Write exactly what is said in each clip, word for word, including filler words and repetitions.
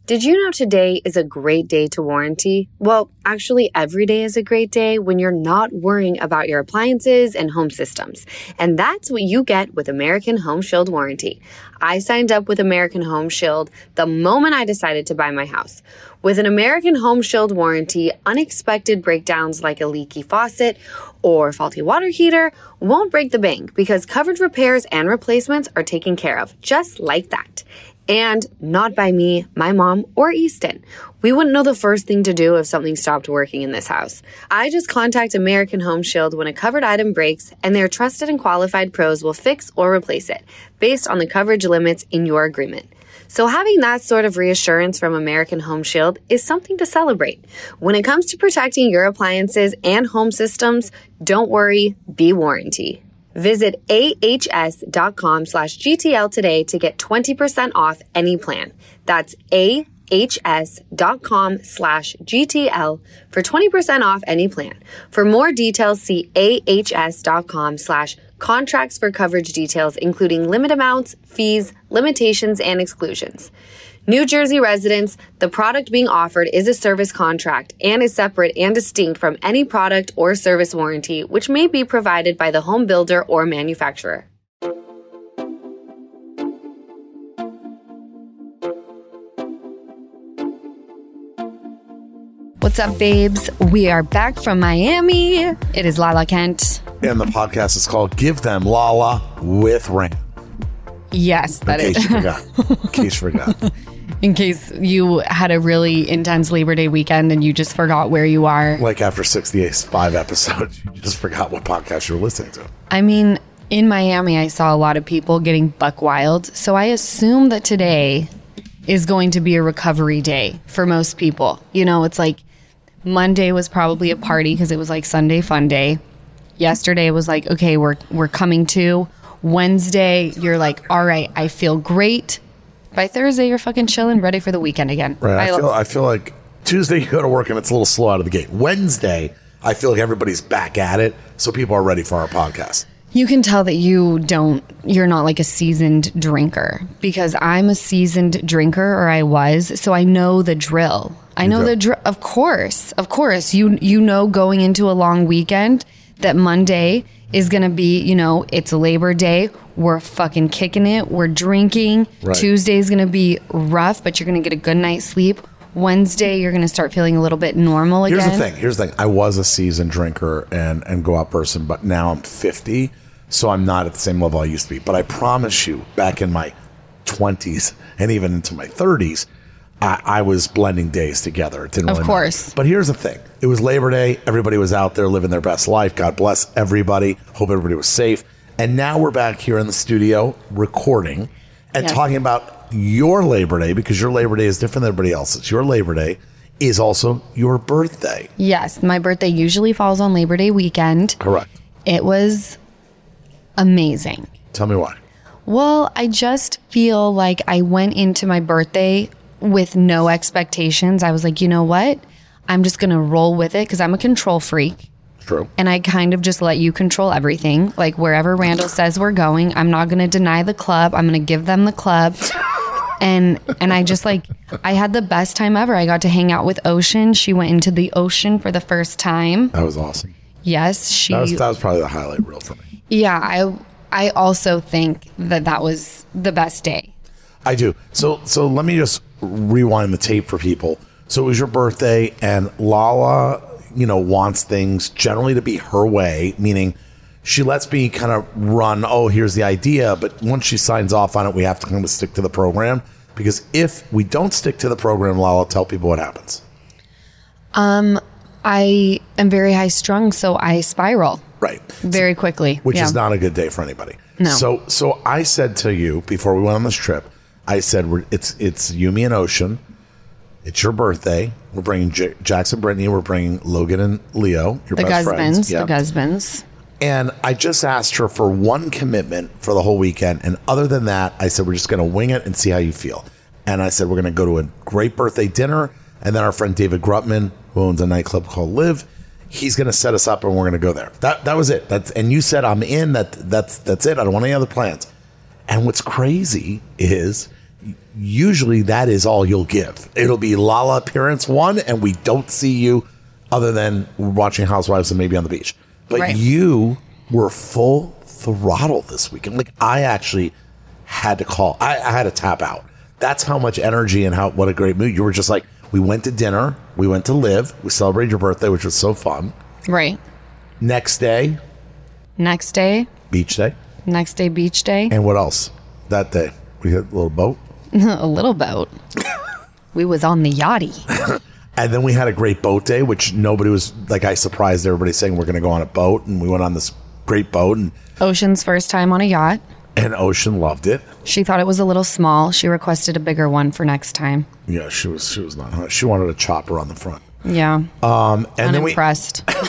Did you know today is a great day to warranty? Well, actually, every day is a great day when you're not worrying about your appliances and home systems. And that's what you get with American Home Shield Warranty. I signed up with American Home Shield the moment I decided to buy my house. With an American Home Shield Warranty, unexpected breakdowns like a leaky faucet or faulty water heater won't break the bank because covered repairs and replacements are taken care of, just like that. And not by me, my mom, or Easton. We wouldn't know the first thing to do if something stopped working in this house. I just contact American Home Shield when a covered item breaks, and their trusted and qualified pros will fix or replace it based on the coverage limits in your agreement. So having that sort of reassurance from American Home Shield is something to celebrate. When it comes to protecting your appliances and home systems, don't worry, be warranty. Visit ahs.com slash GTL today to get twenty percent off any plan. That's ahs.com slash GTL for twenty percent off any plan. For more details, see ahs.com slash contracts for coverage details, including limit amounts, fees, limitations, and exclusions. New Jersey residents, the product being offered is a service contract and is separate and distinct from any product or service warranty, which may be provided by the home builder or manufacturer. What's up, babes? We are back from Miami. It is Lala Kent. And the podcast is called Give Them Lala with Rain. Yes, that is. In case you forgot. In case you forgot. In case you had a really intense Labor Day weekend and you just forgot where you are. Like after sixty-five episodes, you just forgot what podcast you were listening to. I mean, in Miami, I saw a lot of people getting buck wild. So I assume that today is going to be a recovery day for most people. You know, it's like Monday was probably a party because it was like Sunday fun day. Yesterday was like, okay, we're we're coming to. Wednesday, you're like, all right, I feel great. By Thursday, you're fucking chilling, ready for the weekend again. Right. I, I feel I feel like Tuesday you go to work and it's a little slow out of the gate. Wednesday, I feel like everybody's back at it, so people are ready for our podcast. You can tell that you don't, you're not like a seasoned drinker, because I'm a seasoned drinker, or I was, so I know the drill. I you know do. the drill. Of course, of course. You you know going into a long weekend that Monday is going to be, you know, it's Labor Day. We're fucking kicking it. We're drinking. Right. Tuesday is going to be rough, but you're going to get a good night's sleep. Wednesday, you're going to start feeling a little bit normal again. Here's the thing. Here's the thing. I was a seasoned drinker and, and go out person, but now I'm fifty, so I'm not at the same level I used to be. But I promise you, back in my twenties and even into my thirties, I, I was blending days together. It didn't really Of course. matter. But here's the thing. It was Labor Day. Everybody was out there living their best life. God bless everybody. Hope everybody was safe. And now we're back here in the studio recording and yes. talking about your Labor Day, because your Labor Day is different than everybody else's. Your Labor Day is also your birthday. Yes. My birthday usually falls on Labor Day weekend. Correct. It was amazing. Tell me why. Well, I just feel like I went into my birthday with no expectations. I was like, you know what? I'm just going to roll with it because I'm a control freak. True. And I kind of just let you control everything. Like wherever Randall says we're going, I'm not going to deny the club. I'm going to give them the club. And and I just like, I had the best time ever. I got to hang out with Ocean. She went into the ocean for the first time. That was awesome. Yes. She. That was, that was probably the highlight reel for me. Yeah. I I also think that that was the best day. I do. So so let me just rewind the tape for people. So it was your birthday, and Lala, you know, wants things generally to be her way, meaning she lets me kind of run, oh, here's the idea, but once she signs off on it, we have to kind of stick to the program, because if we don't stick to the program, Lala, tell people what happens. Um, I am very high strung, so I spiral. Right. Very quickly. Which yeah. is not a good day for anybody. No. So so I said to you before we went on this trip, I said, we're, it's it's you, me, and Ocean. It's your birthday. We're bringing J- Jackson, Brittany. We're bringing Logan and Leo, your the best Guzmans, friends. yeah. The Guzmans. And I just asked her for one commitment for the whole weekend. And other than that, I said, we're just going to wing it and see how you feel. And I said, we're going to go to a great birthday dinner. And then our friend David Grutman, who owns a nightclub called Live, he's going to set us up and we're going to go there. That that was it. That's, and you said, I'm in. That That's, that's it. I don't want any other plans. And what's crazy is usually that is all you'll give. It'll be Lala appearance one, and we don't see you other than watching Housewives and maybe on the beach. But right. you were full throttle this weekend. Like, I actually had to call. I, I had to tap out. That's how much energy and how what a great mood. You were just like, we went to dinner. We went to Live. We celebrated your birthday, which was so fun. Right. Next day. Next day. Beach day. Next day, beach day. And what else? That day, we had a little boat. A little boat. We was on the yachty. And then we had a great boat day, which nobody was, like, I surprised everybody saying we're going to go on a boat. And we went on this great boat. And Ocean's first time on a yacht. And Ocean loved it. She thought it was a little small. She requested a bigger one for next time. Yeah, she was she was not. She wanted a chopper on the front. Yeah. Um, and Unimpressed. Then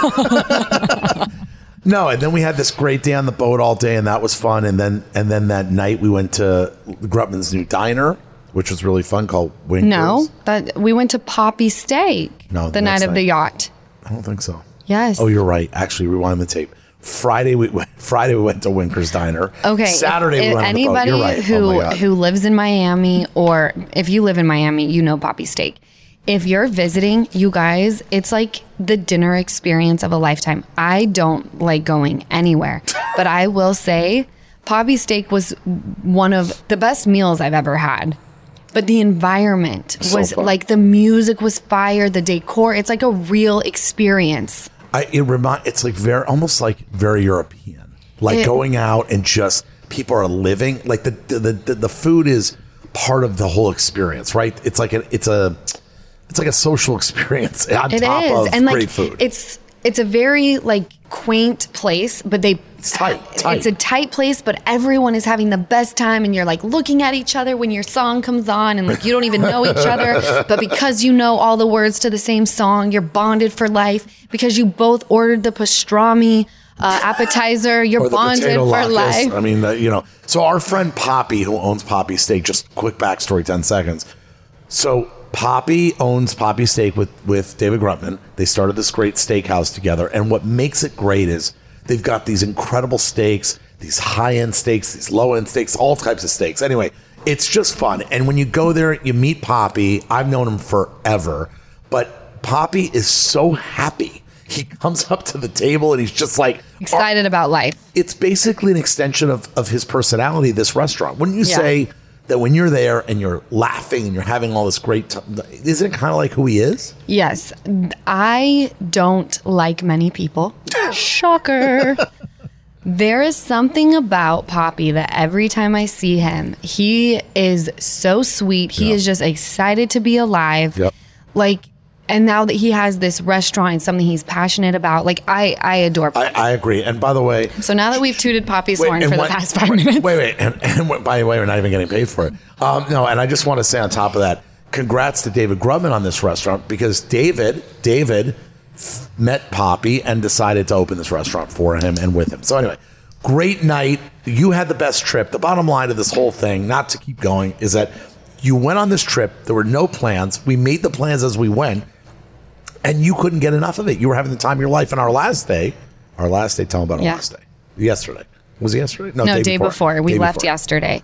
we, no, and then we had this great day on the boat all day, and that was fun. And then and then that night we went to Grutman's new diner, which was really fun, called Winkers. No, that we went to Poppy Steak. No, the, the night of night. the yacht. I don't think so. Yes. Oh, you're right. Actually, rewind the tape. Friday we went, Friday we went to Winkers Diner. Okay. Saturday if, we if went on anybody the boat. You're right. who Oh my God. who lives in Miami, or if you live in Miami, you know Poppy Steak. If you're visiting, you guys, it's like the dinner experience of a lifetime. I don't like going anywhere, but I will say Poppy Steak was one of the best meals I've ever had. But the environment So was fun. like, the music was fire, the decor. It's like a real experience. I, it remind it's like very almost like very European, like It- going out and just people are living like the the, the the food is part of the whole experience, right? It's like a it's a it's like a social experience on It top is, of and like great food. it's it's a very like quaint place, but they It's tight, tight. It's a tight place, but everyone is having the best time, and you're like looking at each other when your song comes on, and like you don't even know each other, but because you know all the words to the same song, you're bonded for life. Because you both ordered the pastrami uh, appetizer, you're Or the bonded potato for latkes. life. I mean, uh, you know. So our friend Poppy, who owns Poppy Steak, just quick backstory, ten seconds. So Poppy owns Poppy Steak with, with David Grutman. They started this great steakhouse together. And what makes it great is they've got these incredible steaks, these high-end steaks, these low-end steaks, all types of steaks. Anyway, it's just fun. And when you go there, you meet Poppy. I've known him forever. But Poppy is so happy. He comes up to the table and he's just like Excited about life. it's basically an extension of, of his personality, this restaurant. Wouldn't you Yeah. say that when you're there and you're laughing and you're having all this great time, isn't it kind of like who he is? Yes. I don't like many people. Shocker. There is something about Poppy that every time I see him, he is so sweet. He Yeah. is just excited to be alive. Yep. Like, and now that he has this restaurant and something he's passionate about, like I, I adore Poppy. I, I agree. And by the way, So now that we've tooted Poppy's horn and for what- the past five wait, minutes. Wait, wait. And, and what- by the way, we're not even getting paid for it. Um, no, and I just want to say on top of that, congrats to David Grutman on this restaurant, because David, David f- met Poppy and decided to open this restaurant for him and with him. So anyway, great night. You had the best trip. The bottom line of this whole thing, not to keep going, is that you went on this trip. There were no plans. We made the plans as we went. And you couldn't get enough of it. You were having the time of your life. And our last day, our last day, tell them about our Yeah. last day. Yesterday. Was it yesterday? No, day, before. We Day left before. yesterday.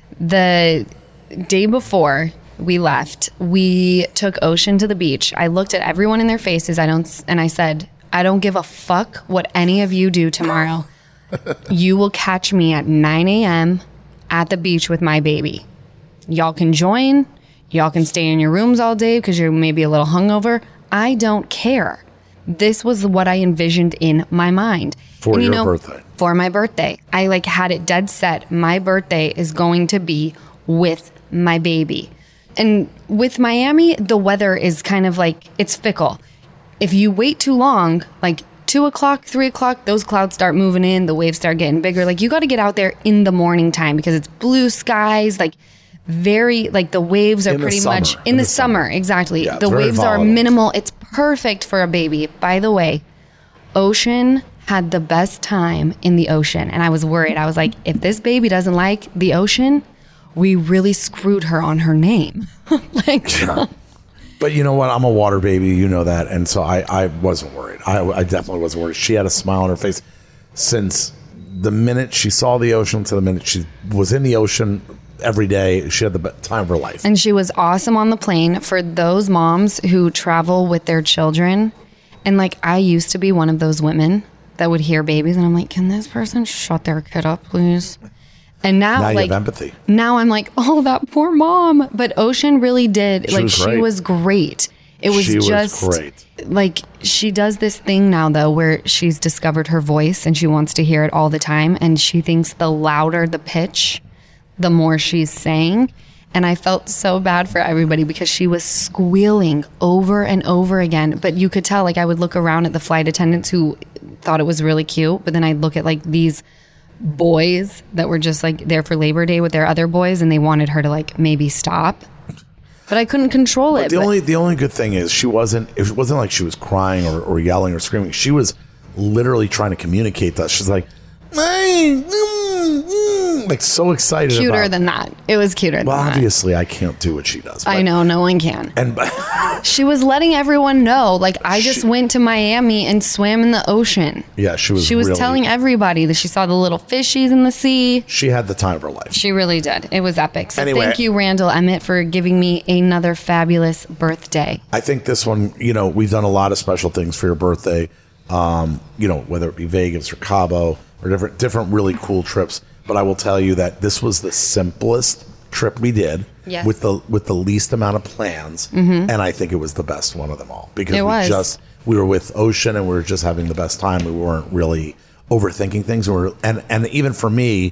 The day before we left, we took Ocean to the beach. I looked at everyone in their faces. I don't, and I said, I don't give a fuck what any of you do tomorrow. You will catch me at nine a.m. at the beach with my baby. Y'all can join. Y'all can stay in your rooms all day because you're maybe a little hungover. I don't care. This was what I envisioned in my mind. For And, you your know, birthday. For my birthday. I like had it dead set. My birthday is going to be with my baby. And with Miami, the weather is kind of like, it's fickle. If you wait too long, like two o'clock, three o'clock, those clouds start moving in, the waves start getting bigger. Like you got to get out there in the morning time because it's blue skies, like very, like the waves are In the pretty summer. much in, In the, the summer. summer. Exactly. Yeah, the it's very waves are volatile. minimal. It's perfect for a baby. By the way, Ocean had the best time in the ocean. And I was worried. I was like, if this baby doesn't like the ocean, we really screwed her on her name. like, But you know what? I'm a water baby. You know that. And so I, I wasn't worried. I, I definitely wasn't worried. She had a smile on her face since the minute she saw the ocean to the minute she was in the ocean every day. She had the best time of her life. And she was awesome on the plane. For those moms who travel with their children, and like I used to be one of those women that would hear babies and I'm like, can this person shut their kid up, please? And now, now you like, have empathy. Now I'm like, oh, that poor mom. But Ocean really did. She like, was she great. was great. It was she just was great. Like, she does this thing now, though, where she's discovered her voice and she wants to hear it all the time. And she thinks the louder the pitch, the more she's saying. And I felt so bad for everybody because she was squealing over and over again. But you could tell, like, I would look around at the flight attendants who thought it was really cute. But then I'd look at, like, these boys that were just, like, there for Labor Day with their other boys. And they wanted her to, like, maybe stop. But I couldn't control but it. The but only the only good thing is she wasn't, it wasn't like she was crying or, or yelling or screaming. She was literally trying to communicate to us. She's like, mm, mm, mm, like so excited cuter about, than that. It was cuter well, than that. obviously I can't do what she does. But, I know, no one can. And she was letting everyone know, like, I just She- went to Miami and swam in the ocean. yeah, she was She was really, telling everybody that she saw the little fishies in the sea. she had the time of her life. She really did. It was epic. So Anyway. thank you, Randall Emmett, for giving me another fabulous birthday. I think this one, you know, we've done a lot of special things for your birthday, um, you know, whether it be Vegas or Cabo or different, different really cool trips. But I will tell you that this was the simplest trip we did Yes. with the with the least amount of plans, mm-hmm. and I think it was the best one of them all because It we was. just we were with Ocean and we were just having the best time. We weren't really overthinking things, and we were, and and even for me,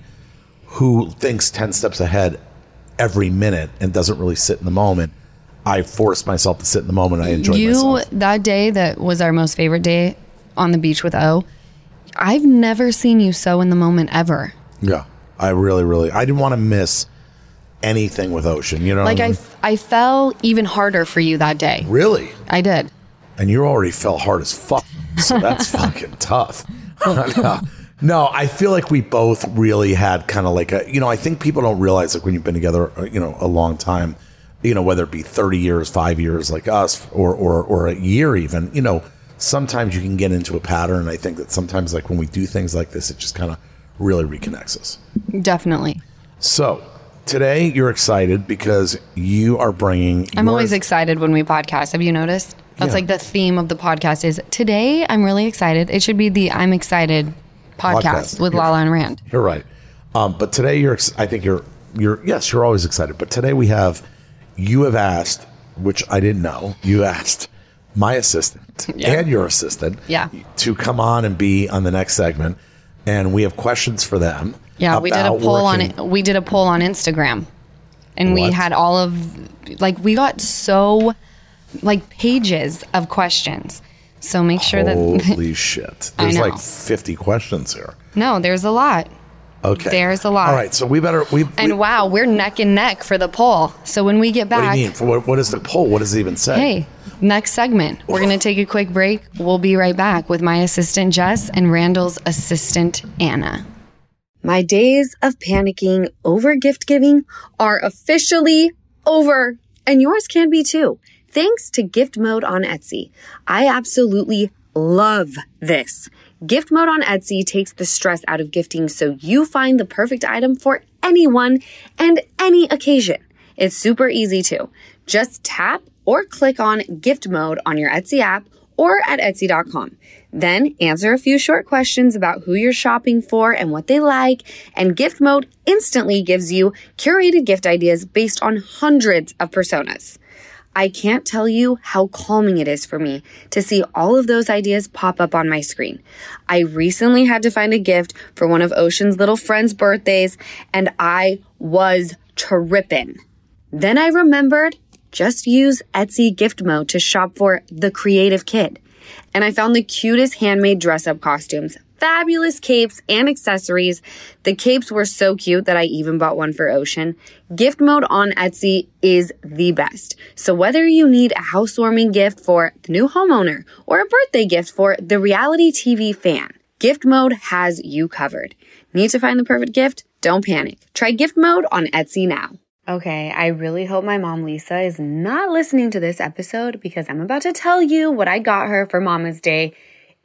who thinks ten steps ahead every minute and doesn't really sit in the moment, I forced myself to sit in the moment. I enjoyed You, myself. that day that was our most favorite day on the beach with O, I've never seen you so in the moment ever. Yeah, I really, really, I didn't want to miss anything with Ocean. You know, Like, what I I, mean? I fell even harder for you that day. really, I did. and you already fell hard as fuck, so that's fucking tough. no, no, I feel like we both really had kind of like a, you know, I think people don't realize like when you've been together, you know, a long time, you know, whether it be thirty years, five years like us, or or or a year even, you know, sometimes you can get into a pattern. I think that sometimes like when we do things like this, it just kind of really reconnects us. Definitely. So today you're excited because you are bringing. I'm yours- always excited when we podcast. Have you noticed? That's Yeah. like the theme of the podcast is today I'm really excited. It should be the I'm excited podcast, Podcast. with Yeah. Lala and Rand. You're right. Um, but today you're, ex- I think you're, you're, yes, you're always excited. But today we have, you have asked, which I didn't know, you asked my assistant Yeah. and your assistant Yeah. to come on and be on the next segment. And we have questions for them. Yeah, we did a about poll working- on it. We did a poll on Instagram. And we What? had all of like we got so like pages of questions. So make sure that Holy shit. I There's know. like fifty questions here. no, there's a lot. Okay. There's a lot. All right. So we better, we, And we wow, we're neck and neck for the poll. So when we get what do back, you mean? For what, what is the poll? What does it even say? hey, next segment, we're going to take a quick break. We'll be right back with my assistant, Jess, and Randall's assistant, Anna. My days of panicking over gift giving are officially over, and yours can be too. Thanks to Gift Mode on Etsy. I absolutely love this. Gift Mode on Etsy takes the stress out of gifting so you find the perfect item for anyone and any occasion. It's super easy too. Just tap or click on Gift Mode on your Etsy app or at etsy dot com. Then answer a few short questions about who you're shopping for and what they like, and Gift Mode instantly gives you curated gift ideas based on hundreds of personas. I can't tell you how calming it is for me to see all of those ideas pop up on my screen. I recently had to find a gift for one of Ocean's little friends' birthdays, and I was tripping. Then I remembered, just use Etsy Gift Mode to shop for the creative kid. And I found the cutest handmade dress-up costumes, fabulous capes, and accessories. The capes were so cute that I even bought one for Ocean. Gift Mode on Etsy is the best. So whether you need a housewarming gift for the new homeowner or a birthday gift for the reality T V fan, Gift Mode has you covered. Need to find the perfect gift? Don't panic. Try Gift Mode on Etsy now. Okay, I really hope my mom Lisa is not listening to this episode because I'm about to tell you what I got her for Mama's Day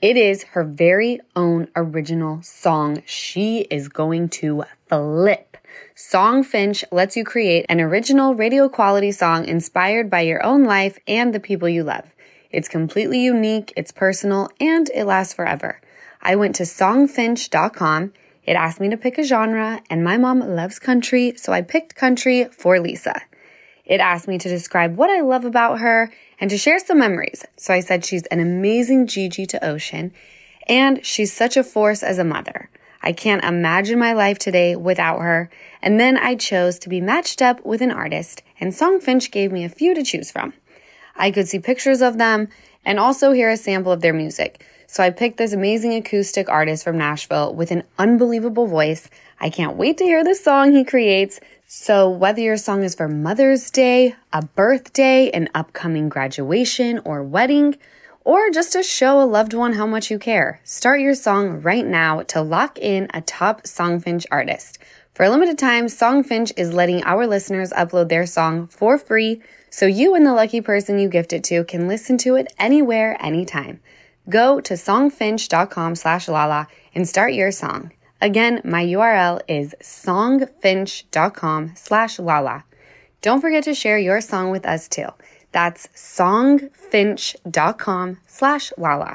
It is her very own original song. She is going to flip. Songfinch lets you create an original radio quality song inspired by your own life and the people you love. It's completely unique, it's personal, and it lasts forever. I went to songfinch dot com. It asked me to pick a genre, and my mom loves country, so I picked country for Lisa. It asked me to describe what I love about her and to share some memories. So I said she's an amazing Gigi to Ocean, and she's such a force as a mother. I can't imagine my life today without her. And then I chose to be matched up with an artist, and Songfinch gave me a few to choose from. I could see pictures of them and also hear a sample of their music. So I picked this amazing acoustic artist from Nashville with an unbelievable voice. I can't wait to hear the song he creates. So whether your song is for Mother's Day, a birthday, an upcoming graduation or wedding, or just to show a loved one how much you care, start your song right now to lock in a top Songfinch artist. For a limited time, Songfinch is letting our listeners upload their song for free, so you and the lucky person you gift it to can listen to it anywhere, anytime. Go to songfinch dot com slash lala and start your song. Again, my U R L is songfinch dot com slash lala. Don't forget to share your song with us too. That's songfinch dot com slash lala.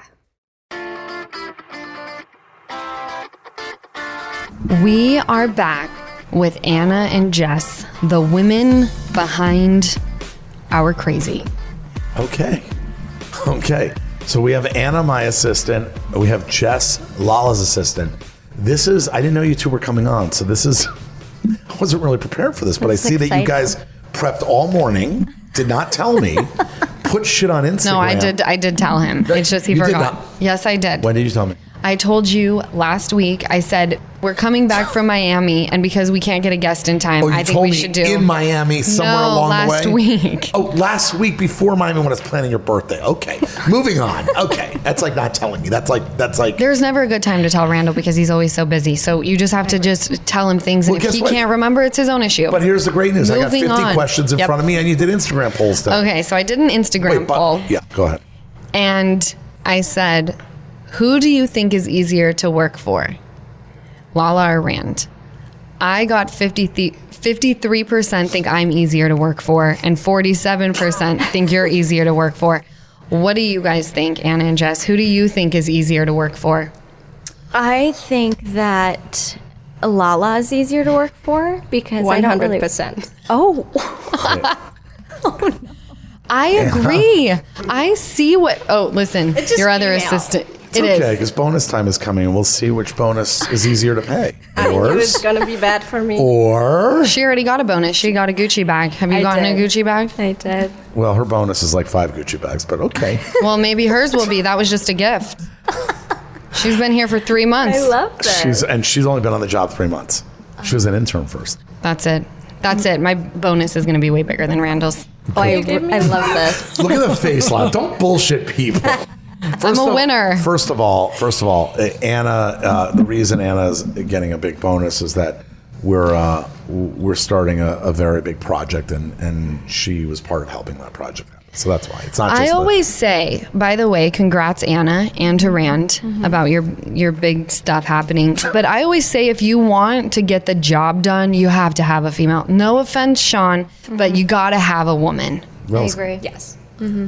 We are back with Anna and Jess, the women behind our crazy. Okay. Okay. So we have Anna, my assistant. We have Jess, Lala's assistant. This is, I didn't know you two were coming on. So this is, I wasn't really prepared for this, but That's I see exciting. that you guys prepped all morning, did not tell me, put shit on Instagram. No, I did. I did tell him. It's just he You did forgot. not. Yes, I did. When did you tell me? I told you last week. I said we're coming back from Miami, and because we can't get a guest in time, Oh, you I think told we me should do in Miami somewhere no, along last the way. week. Oh, last week before Miami when I was planning your birthday. Okay, moving on. Okay, that's like not telling me. That's like that's like. There's never a good time to tell Randall because he's always so busy. So you just have to just tell him things, and Well, if guess he what? can't remember, it's his own issue. But here's the great news. I got Moving fifty on. questions in Yep. front of me, and you did Instagram polls. Today. Okay, so I did an Instagram Wait, but- poll, yeah, go ahead. and I said, "Who do you think is easier to work for, Lala or Rand?" I got fifty-three percent think I'm easier to work for, and forty-seven percent think you're easier to work for. What do you guys think, Anna and Jess? Who do you think is easier to work for? I think that Lala is easier to work for because I One don't hundred really. percent. Oh, I agree. I see what. Oh, listen, just your other female. assistant. It's It okay, is. because bonus time is coming, and we'll see which bonus is easier to pay. I knew Yours it's gonna be bad for me. or She already got a bonus. She got a Gucci bag. Have you I gotten a did. Gucci bag? I did. well, her bonus is like five Gucci bags, but okay. Well, maybe hers will be. That was just a gift. She's been here for three months. I love this. She's and she's only been on the job three months. She was an intern first. That's it. That's it. My bonus is going to be way bigger than Randall's. Oh, I, I love this. Look at the face line. Don't bullshit people. First I'm a of- winner. First of all, first of all, uh, Anna. Uh, the reason Anna's getting a big bonus is that we're uh, we're starting a, a very big project, and and she was part of helping that project. So that's why it's not. Just I the- always say, by the way, congrats Anna and to Rand about your your big stuff happening. But I always say, if you want to get the job done, you have to have a female. No offense, Sean, but you got to have a woman. Well, I agree. Yes.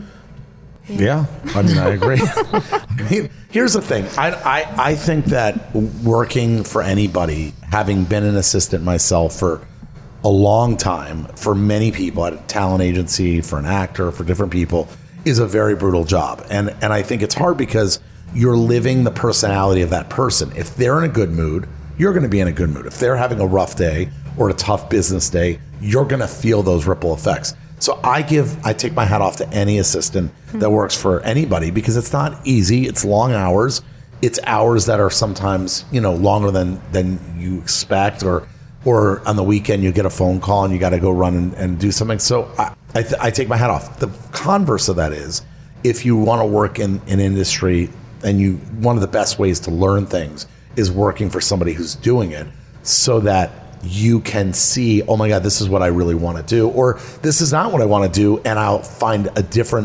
Yeah, I mean, I agree. I mean, here's the thing. I, I, I think that working for anybody, having been an assistant myself for a long time, for many people at a talent agency, for an actor, for different people, is a very brutal job. And, and I think it's hard because you're living the personality of that person. If they're in a good mood, you're going to be in a good mood. If they're having a rough day or a tough business day, you're going to feel those ripple effects. So I give, I take my hat off to any assistant that works for anybody because it's not easy. It's long hours. It's hours that are sometimes, you know, longer than, than you expect, or, or on the weekend you get a phone call and you got to go run and, and do something. So I, I, th- I take my hat off. The converse of that is, if you want to work in an industry, and you, one of the best ways to learn things is working for somebody who's doing it, so that you can see, oh my God, this is what I really want to do, or this is not what I want to do, and I'll find a different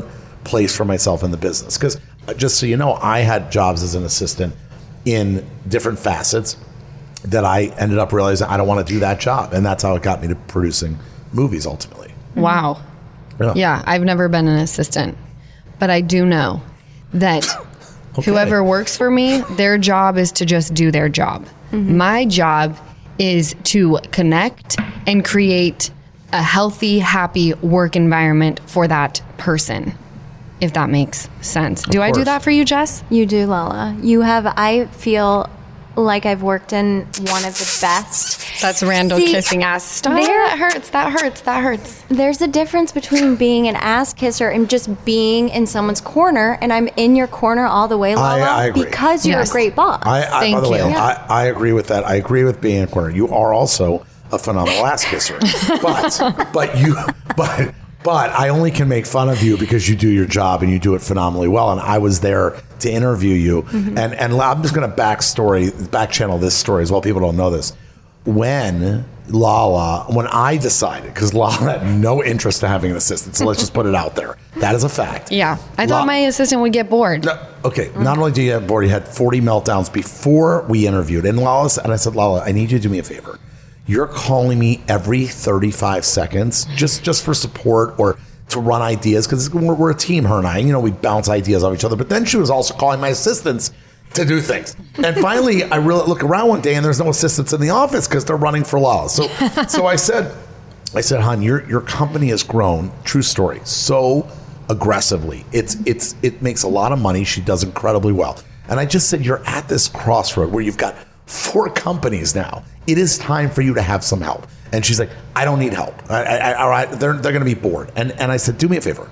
place for myself in the business. Because just so you know, I had jobs as an assistant in different facets that I ended up realizing I don't want to do that job. And that's how it got me to producing movies ultimately. Wow. Yeah. Yeah, I've never been an assistant, but I do know that Okay. whoever works for me, their job is to just do their job. Mm-hmm. My job is to connect and create a healthy, happy work environment for that person, if that makes sense. Do I do that for you, Jess? You do, Lala. You have, I feel like I've worked in one of the best. That's Randall See, kissing ass. Stop. there- That hurts. That hurts. That hurts. There's a difference between being an ass kisser and just being in someone's corner, and I'm in your corner all the way, Lala, I agree. because you're Yes. a great boss. I, I, Thank by the way, you. I, I agree with that. I agree with being in a corner. You are also a phenomenal ass kisser, but but you but but I only can make fun of you because you do your job and you do it phenomenally well. And I was there to interview you, mm-hmm. and and I'm just going to backstory back channel this story as well. People don't know this. When Lala, when I decided, because Lala had no interest in having an assistant, so let's just put it out there. That is a fact. Yeah. I La- thought my assistant would get bored. No, okay, not only do you have bored, you had forty meltdowns before we interviewed. And Lala, and I said, Lala, I need you to do me a favor. You're calling me every thirty-five seconds just, just for support or to run ideas, because we're, we're a team, her and I. You know, we bounce ideas off each other. But then she was also calling my assistants to do things. And finally, I really look around one day and there's no assistants in the office because they're running for Lala. So, so I said, I said, hon, your your company has grown, true story, so aggressively. It's it's it makes a lot of money. She does incredibly well. And I just said, you're at this crossroad where you've got four companies now. It is time for you to have some help. And she's like, I don't need help. I, I, all right, they're they're going to be bored. And and I said, do me a favor.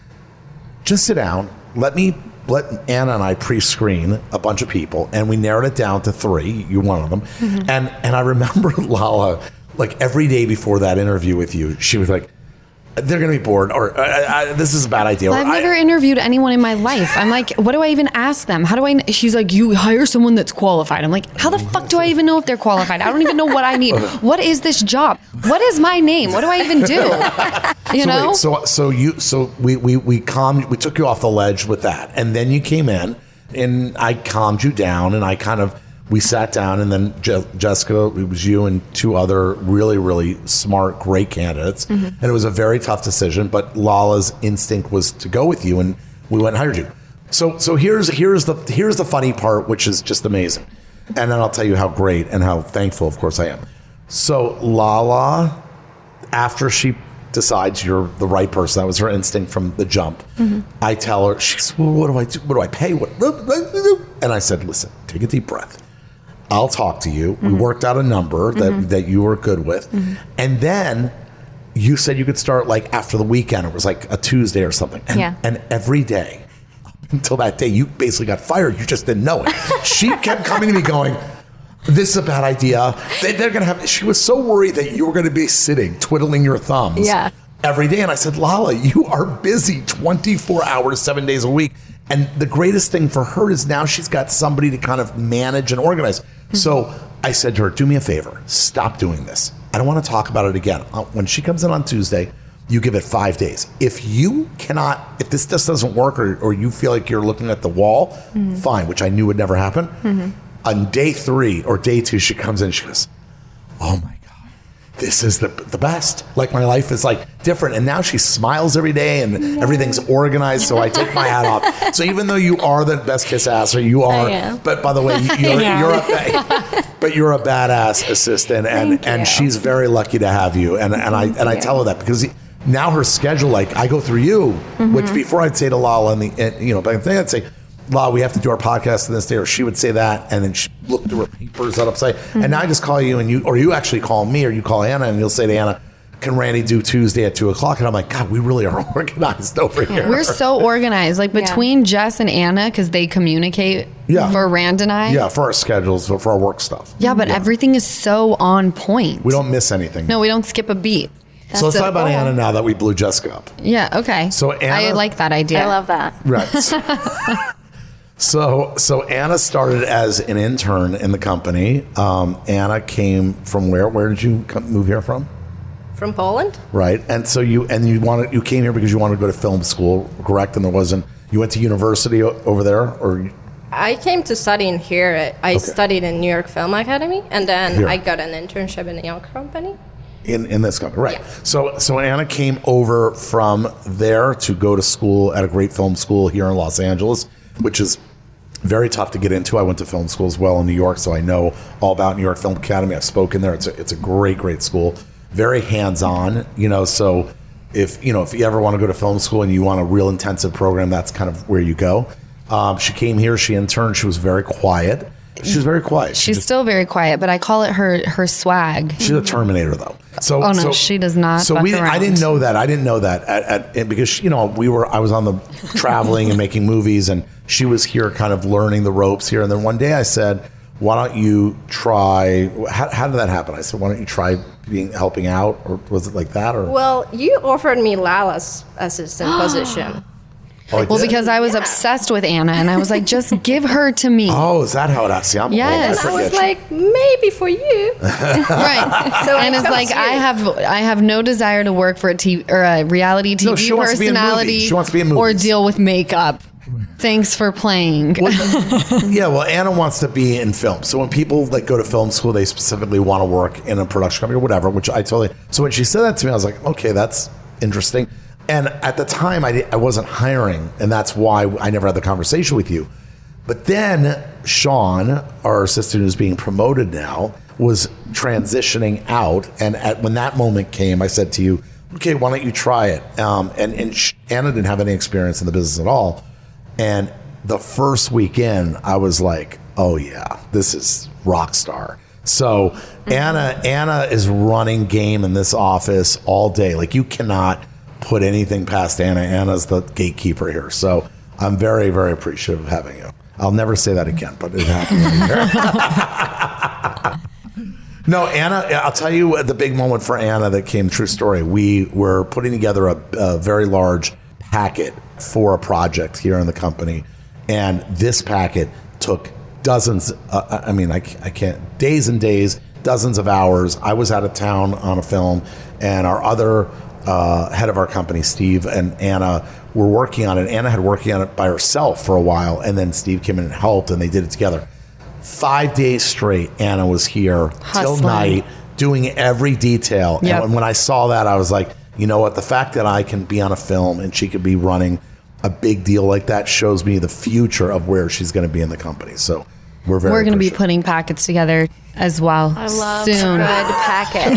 Just sit down. Let me let Anna and I pre-screen a bunch of people, and we narrowed it down to three. You're one of them. Mm-hmm. And and I remember Lala, like every day before that interview with you, she was like, they're going to be bored, or I, I, this is a bad idea. I've or, never I, interviewed anyone in my life. I'm like, what do I even ask them? How do I? She's like, you hire someone that's qualified. I'm like, how the fuck do I even know if they're qualified? I don't even know what I need. What is this job? What is my name? What do I even do? You so know? Wait, so so you so we we we calmed we took you off the ledge with that, and then you came in, and I calmed you down, and I kind of. We sat down, and then Je- Jessica, it was you and two other really, really smart, great candidates. Mm-hmm. And it was a very tough decision, but Lala's instinct was to go with you, and we went and hired you. So so here's here's the here's the funny part, which is just amazing. And then I'll tell you how great and how thankful, of course, I am. So Lala, after she decides you're the right person, that was her instinct from the jump, mm-hmm. I tell her, she's, well, what do I do? What do I pay? What? And I said, listen, take a deep breath. I'll talk to you. Mm-hmm. We worked out a number that, mm-hmm. that you were good with. Mm-hmm. And then you said you could start like after the weekend. It was like a Tuesday or something. And, yeah. and every day up until that day, you basically got fired. You just didn't know it. She kept coming to me going, this is a bad idea. They, they're going to have, she was so worried that you were going to be sitting, twiddling your thumbs yeah. every day. And I said, Lala, you are busy twenty-four hours, seven days a week. And the greatest thing for her is now she's got somebody to kind of manage and organize. Mm-hmm. So I said to her, do me a favor, stop doing this. I don't want to talk about it again. Uh, when she comes in on Tuesday, you give it five days. If you cannot, if this just doesn't work, or, or you feel like you're looking at the wall, mm-hmm. fine, which I knew would never happen. Mm-hmm. On day three or day two, she comes in, she goes, oh my God, this is the the best. Like my life is like different. And now she smiles every day and yeah. everything's organized. So I take my hat off. So even though you are the best kiss asser, you are, but by the way, you're, you're a, but you're a badass assistant, and, and she's very lucky to have you. And, and I, and I tell her that because now her schedule, like I go through you, mm-hmm. which before I'd say to Lala, and the, and, you know, back then I'd say, Lala, we have to do our podcast on this day, or she would say that, and then she looked through her papers out upside. Mm-hmm. And now I just call you, and you, or you actually call me, or you call Anna, and you'll say to Anna, can Randy do Tuesday at two o'clock? And I'm like, God, we really are organized over here. We're so organized. Like between yeah. Jess and Anna, because they communicate yeah. for Rand and I. Yeah, for our schedules, for our work stuff. Yeah, but yeah. everything is so on point. We don't miss anything. No, we don't skip a beat. That's so let's talk about goal. Anna now that we blew Jessica up. Yeah, okay. So Anna, I like that idea. I love that. Right. So, so Anna started as an intern in the company. Um, Anna came from where? Where did you come, move here from? from Poland. Right. And so you and you wanted you came here because you wanted to go to film school, correct? And there wasn't. You went to university o- over there, or I came to study in here. I Okay. studied in New York Film Academy, and then Here. I got an internship in a young company. in in this company, right? Yeah. So so Anna came over from there to go to school at a great film school here in Los Angeles, which is very tough to get into. I went to film school as well in New York, so I know all about New York Film Academy. I've spoken there. It's a, it's a great, great school. Very hands-on, you know, so if, you know, if you ever want to go to film school and you want a real intensive program, that's kind of where you go. Um, she came here, she interned, she was very quiet. She was very quiet. She She's just- still very quiet, but I call it her her swag. She's a Terminator, though. So, Oh, no, so- she does not So fuck we, I around. didn't know that. I didn't know that at, at, and because you know we were. I was on the traveling and making movies, and she was here, kind of learning the ropes here. And then one day I said, "Why don't you try?" How, how did that happen? I said, "Why don't you try being helping out?" Or was it like that? Or Well, you offered me Lala's assistant position. oh, I Well, did? because I was obsessed with Anna, and I was like, just give her to me. oh, is that how it actually? I'm Yes. old. I was forget. like, maybe for you. Right. So and it it's comes like to I you. have I have no desire to work for a T V or a reality T V No, she wants to be in personality movies. She wants to be in or movies. deal with makeup. Thanks for playing. Yeah, well, Anna wants to be in film. So when people like go to film school, they specifically want to work in a production company or whatever, which I totally. So when she said that to me, I was like, okay, that's interesting. And at the time, I, di- I wasn't hiring, and that's why I never had the conversation with you. But then Sean, our assistant who's being promoted now, was transitioning out. And at, when that moment came, I said to you, okay, why don't you try it? Um, and and sh- Anna didn't have any experience in the business at all. And the first weekend, I was like, oh, yeah, this is rock star. So Anna, Anna is running game in this office all day. Like, you cannot put anything past Anna. Anna's the gatekeeper here. So I'm very, very appreciative of having you. I'll never say that again, but it happened. No, Anna, I'll tell you the big moment for Anna that came, true story. We were putting together a, a very large packet for a project here in the company. And this packet took dozens, uh, I mean, I, I can't, days and days, dozens of hours. I was out of town on a film, and our other uh, head of our company, Steve, and Anna were working on it. Anna had working on it by herself for a while, and then Steve came in and helped, and they did it together. Five days straight, Anna was here till Hustling. night, doing every detail. Yep. And when I saw that, I was like, you know what? The fact that I can be on a film and she could be running a big deal like that shows me the future of where she's going to be in the company. So we're very We're going to be appreciative. putting packets together as well I love soon. good packets.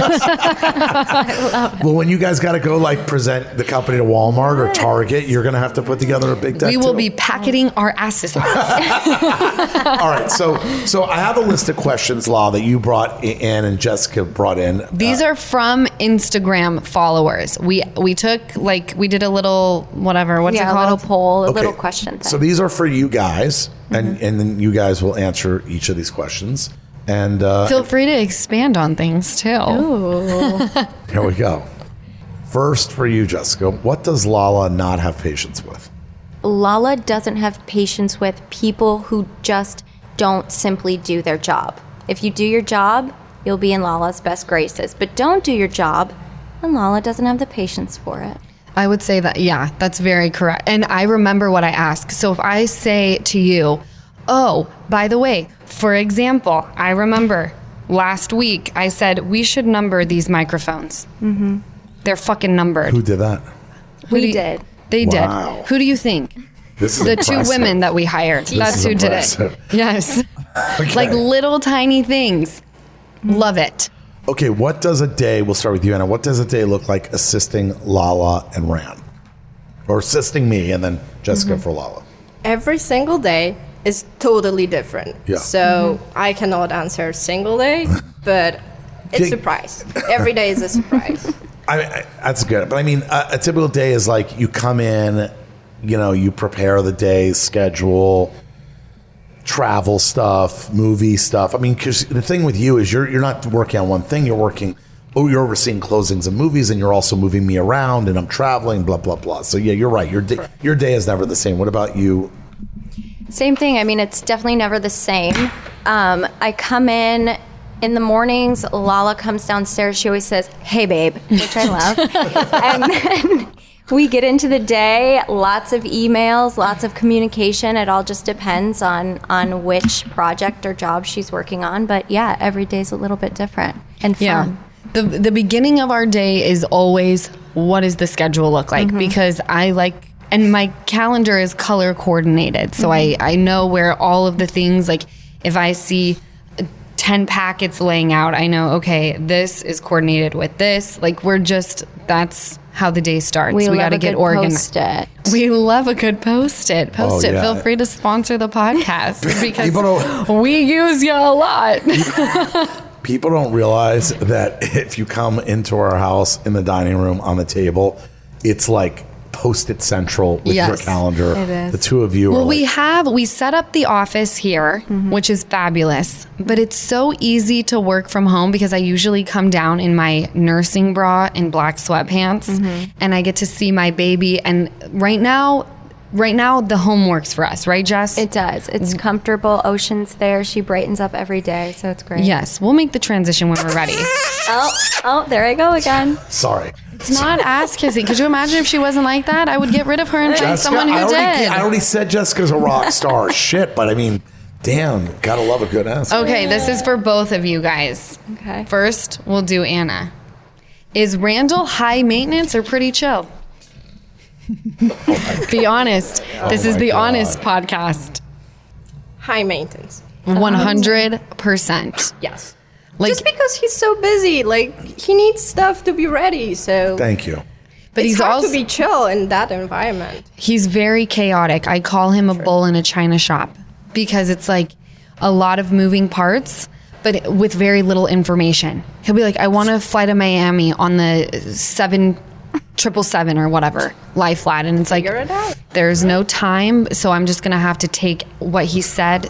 Well, when you guys got to go like present the company to Walmart or Target, you're going to have to put together a big deck We will too. be packeting our asses off. All right. So, so I have a list of questions, La, that you brought in and Jessica brought in. These are from Instagram followers. We we took like we did a little whatever. What's yeah, it a called? little poll, a Okay. little question thing. So these are for you guys, and and then you guys will answer each of these questions. And uh, Feel free to expand on things too. here we go. First for you, Jessica, what does Lala not have patience with? Lala doesn't have patience with people who just don't simply do their job. If you do your job, you'll be in Lala's best graces. But don't do your job, and Lala doesn't have the patience for it. I would say that, yeah, that's very correct. And I remember what I ask. So if I say to you, oh, by the way, for example, I remember last week I said we should number these microphones. Mm-hmm. They're fucking numbered. Who did that? Who We do you- did. They Wow. did. Who do you think? This is The impressive. two women that we hired. That's is who impressive. did it. Yes. Okay. Like little tiny things. Love it. Okay, what does a day, we'll start with you, Anna, what does a day look like assisting Lala and Ran? Or assisting me and then Jessica Mm-hmm. for Lala. Every single day is totally different. Yeah. So I cannot answer a single day, but it's Okay. a surprise. Every day is a surprise. I, I, that's good. But I mean, a, a typical day is like you come in, you know, you prepare the day, schedule, travel stuff, movie stuff. I mean, because the thing with you is you're you're not working on one thing. You're working. Oh, you're overseeing closings of movies, and you're also moving me around, and I'm traveling. Blah blah blah. So yeah, you're right. Your day, your day is never the same. What about you? Same thing. I mean, it's definitely never the same. Um, I come in in the mornings, Lala comes downstairs. She always says, "Hey, babe," which I love. And then we get into the day, lots of emails, lots of communication. It all just depends on, on which project or job she's working on. But yeah, every day's a little bit different and fun. Yeah. The, the beginning of our day is always, what does the schedule look like? Mm-hmm. Because I like, and my calendar is color coordinated. So mm-hmm. I, I know where all of the things, like if I see ten packets laying out, I know, okay, this is coordinated with this. Like we're just, that's how the day starts. We, we got to get organized. Post-it. We love a good post-it. Post-it. Oh, yeah. Feel free to sponsor the podcast because don't, we use you a lot. People don't realize that if you come into our house in the dining room on the table, it's like Post-it Central with yes, your calendar. It is. The two of you well, are we like, have, we set up the office here, mm-hmm. which is fabulous, but it's so easy to work from home because I usually come down in my nursing bra and black sweatpants mm-hmm. and I get to see my baby. And right now, right now the home works for us, right, Jess? It does. It's comfortable. Ocean's there. She brightens up every day, so it's great. Yes, we'll make the transition when we're ready. oh, oh, there I go again. Sorry. It's not ass kissing. Could you imagine if she wasn't like that? I would get rid of her and find Jessica, someone who I already, did. I already said Jessica's a rock star. Shit, but I mean, damn, gotta love a good ass. Okay, this is for both of you guys. Okay. First, we'll do Anna. Is Randall high maintenance or pretty chill? Be honest. This Oh is my the God. Honest podcast. High maintenance. one hundred percent. Yes. Like, Just because he's so busy, like he needs stuff to be ready. So Thank you. but it's he's hard also to be chill in that environment. he's very chaotic. I call him a bull in a china shop because it's like a lot of moving parts, but with very little information. He'll be like, I want to fly to Miami on the seven triple seven or whatever, lie flat. And it's like, Figure it out. there's no time. So I'm just going to have to take what he said,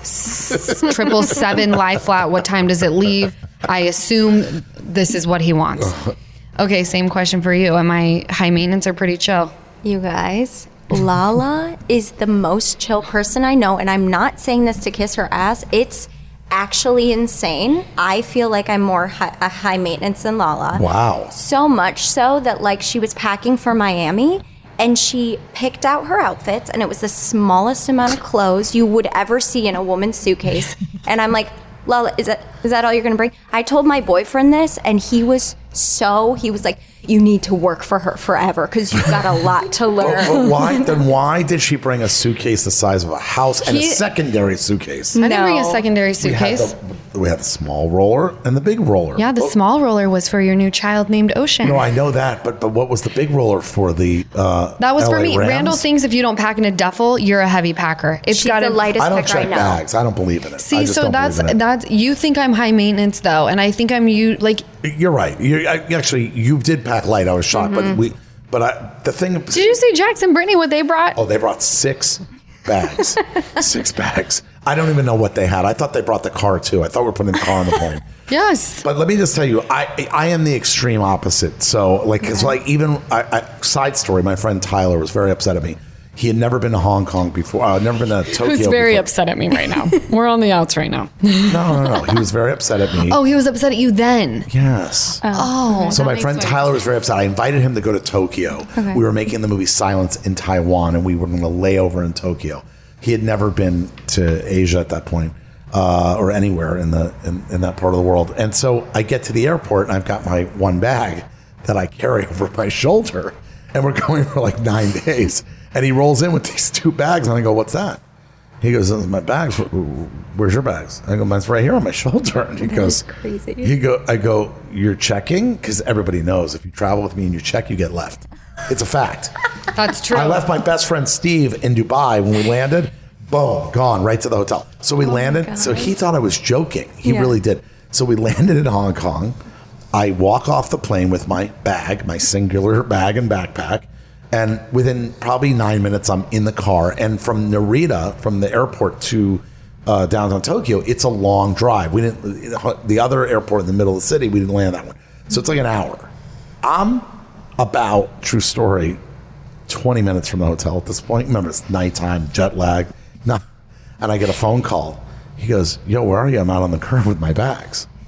triple seven, lie flat. What time does it leave? I assume this is what he wants. Okay, same question for you. Am I high maintenance or pretty chill? You guys, Lala is the most chill person I know, and I'm not saying this to kiss her ass. It's actually insane. I feel like I'm more high, uh, high maintenance than Lala. Wow. So much so that like she was packing for Miami and she picked out her outfits and it was the smallest amount of clothes you would ever see in a woman's suitcase. And I'm like, Lala, is that is that all you're gonna bring? I told my boyfriend this and he was so, he was like, you need to work for her forever because you've got a lot to learn. But, but why then why did she bring a suitcase the size of a house and He- a secondary suitcase? I didn't bring a No. secondary We had, suitcase. the, we had the small roller and the big roller. Yeah, the But- small roller was for your new child named Ocean. No, I know that, but but what was the big roller for? The uh, That was L A for me. Rams? Randall thinks if you don't pack in a duffel, you're a heavy packer. It's She's got the to lightest I don't pick check right now. bags. I don't believe in it. I see. just So don't that's believe in it. that's you think I'm high maintenance though, and I think I'm you like. You're right. You I, actually you did pack light. I was shocked, but we. But I, the thing. Did you see Jackson Brittany what they brought? Oh, they brought six bags. Six bags. I don't even know what they had. I thought they brought the car too. I thought we were putting the car on the plane. Yes. But let me just tell you, I I am the extreme opposite. So like, it's like even I, I, side story. My friend Tyler was very upset at me. He had never been to Hong Kong before. Uh, never been to Tokyo. Who's very before. upset at me right now? We're on the outs right now. No, no, no. He was very upset at me. Oh, he was upset at you then. Yes. Oh. So my friend Tyler was very upset. I invited him to go to Tokyo. We were making the movie Silence in Taiwan, and we were going to lay over in Tokyo. He had never been to Asia at that point, uh, or anywhere in the in, in that part of the world. And so I get to the airport, and I've got my one bag that I carry over my shoulder, and we're going for like nine days. And he rolls in with these two bags, and I go, "What's that?" He goes, "Those are my bags. Where's your bags?" I go, "Mine's right here on my shoulder." And he goes, crazy. He go, I go, "You're checking?" Because everybody knows if you travel with me and you check, you get left. It's a fact. That's true. I left my best friend Steve in Dubai when we landed. Boom, gone right to the hotel. So we landed. So he thought I was joking. He Yeah. really did. So we landed in Hong Kong. I walk off the plane with my bag, my singular bag and backpack. And within probably nine minutes, I'm in the car. And from Narita, from the airport to uh, downtown Tokyo, it's a long drive. We didn't. The other airport in the middle of the city, we didn't land that one. So it's like an hour. I'm about, true story, twenty minutes from the hotel at this point. Remember, it's nighttime, jet lag. No. And I get a phone call. He goes, "Yo, where are you?" I'm out on the curb with my bags.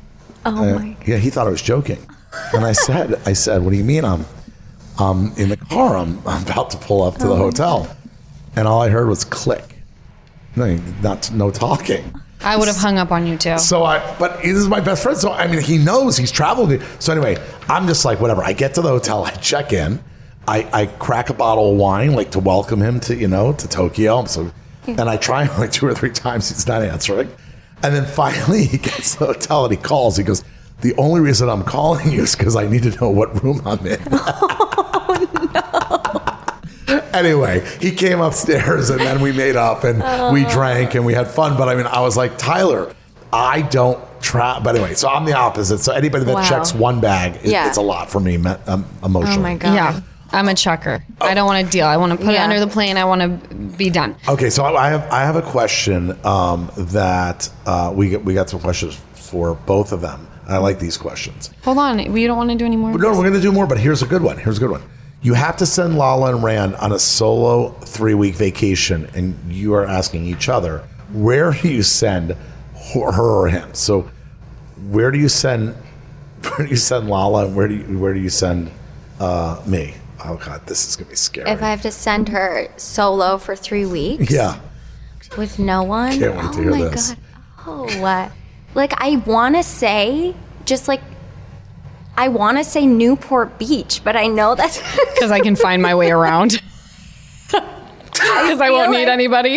Oh Uh, my yeah, he thought I was joking. And I said, I said, what do you mean I'm I'm in the car? I'm, I'm about to pull up to the hotel. And all I heard was click. No, not no talking. I would have hung up on you too. So I, but this is my best friend. So I mean, he knows he's traveled with me. So anyway, I'm just like, whatever. I get to the hotel, I check in, I, I crack a bottle of wine, like to welcome him to, you know, to Tokyo. So, and I try him like two or three times. He's not answering. And then finally he gets to the hotel and he calls. He goes, the only reason I'm calling you is because I need to know what room I'm in. Oh, no. Anyway, he came upstairs and then we made up and uh, we drank and we had fun. But I mean, I was like, Tyler, I don't try. But anyway, so I'm the opposite. So anybody that wow. checks one bag, it, yeah. it's a lot for me um, emotionally. Oh my God. Yeah. I'm a checker. Oh. I don't want to deal. I want to put yeah. it under the plane. I want to be done. Okay, so I have I have a question um, that uh, we get, we got some questions for both of them. I like these questions. Hold on, you don't want to do any more? No, we're going to do more. But here's a good one. Here's a good one. You have to send Lala and Rand on a solo three-week vacation, and you are asking each other, where do you send her or him? So, where do you send where do you send Lala, and where do you where do you send uh, me? Oh God, this is gonna be scary. If I have to send her solo for three weeks, yeah, with no one. Can't wait oh to hear my this. God. Oh, uh, like I want to say, just like. I want to say Newport Beach, but I know that's because I can find my way around. Because I, I won't like... need anybody.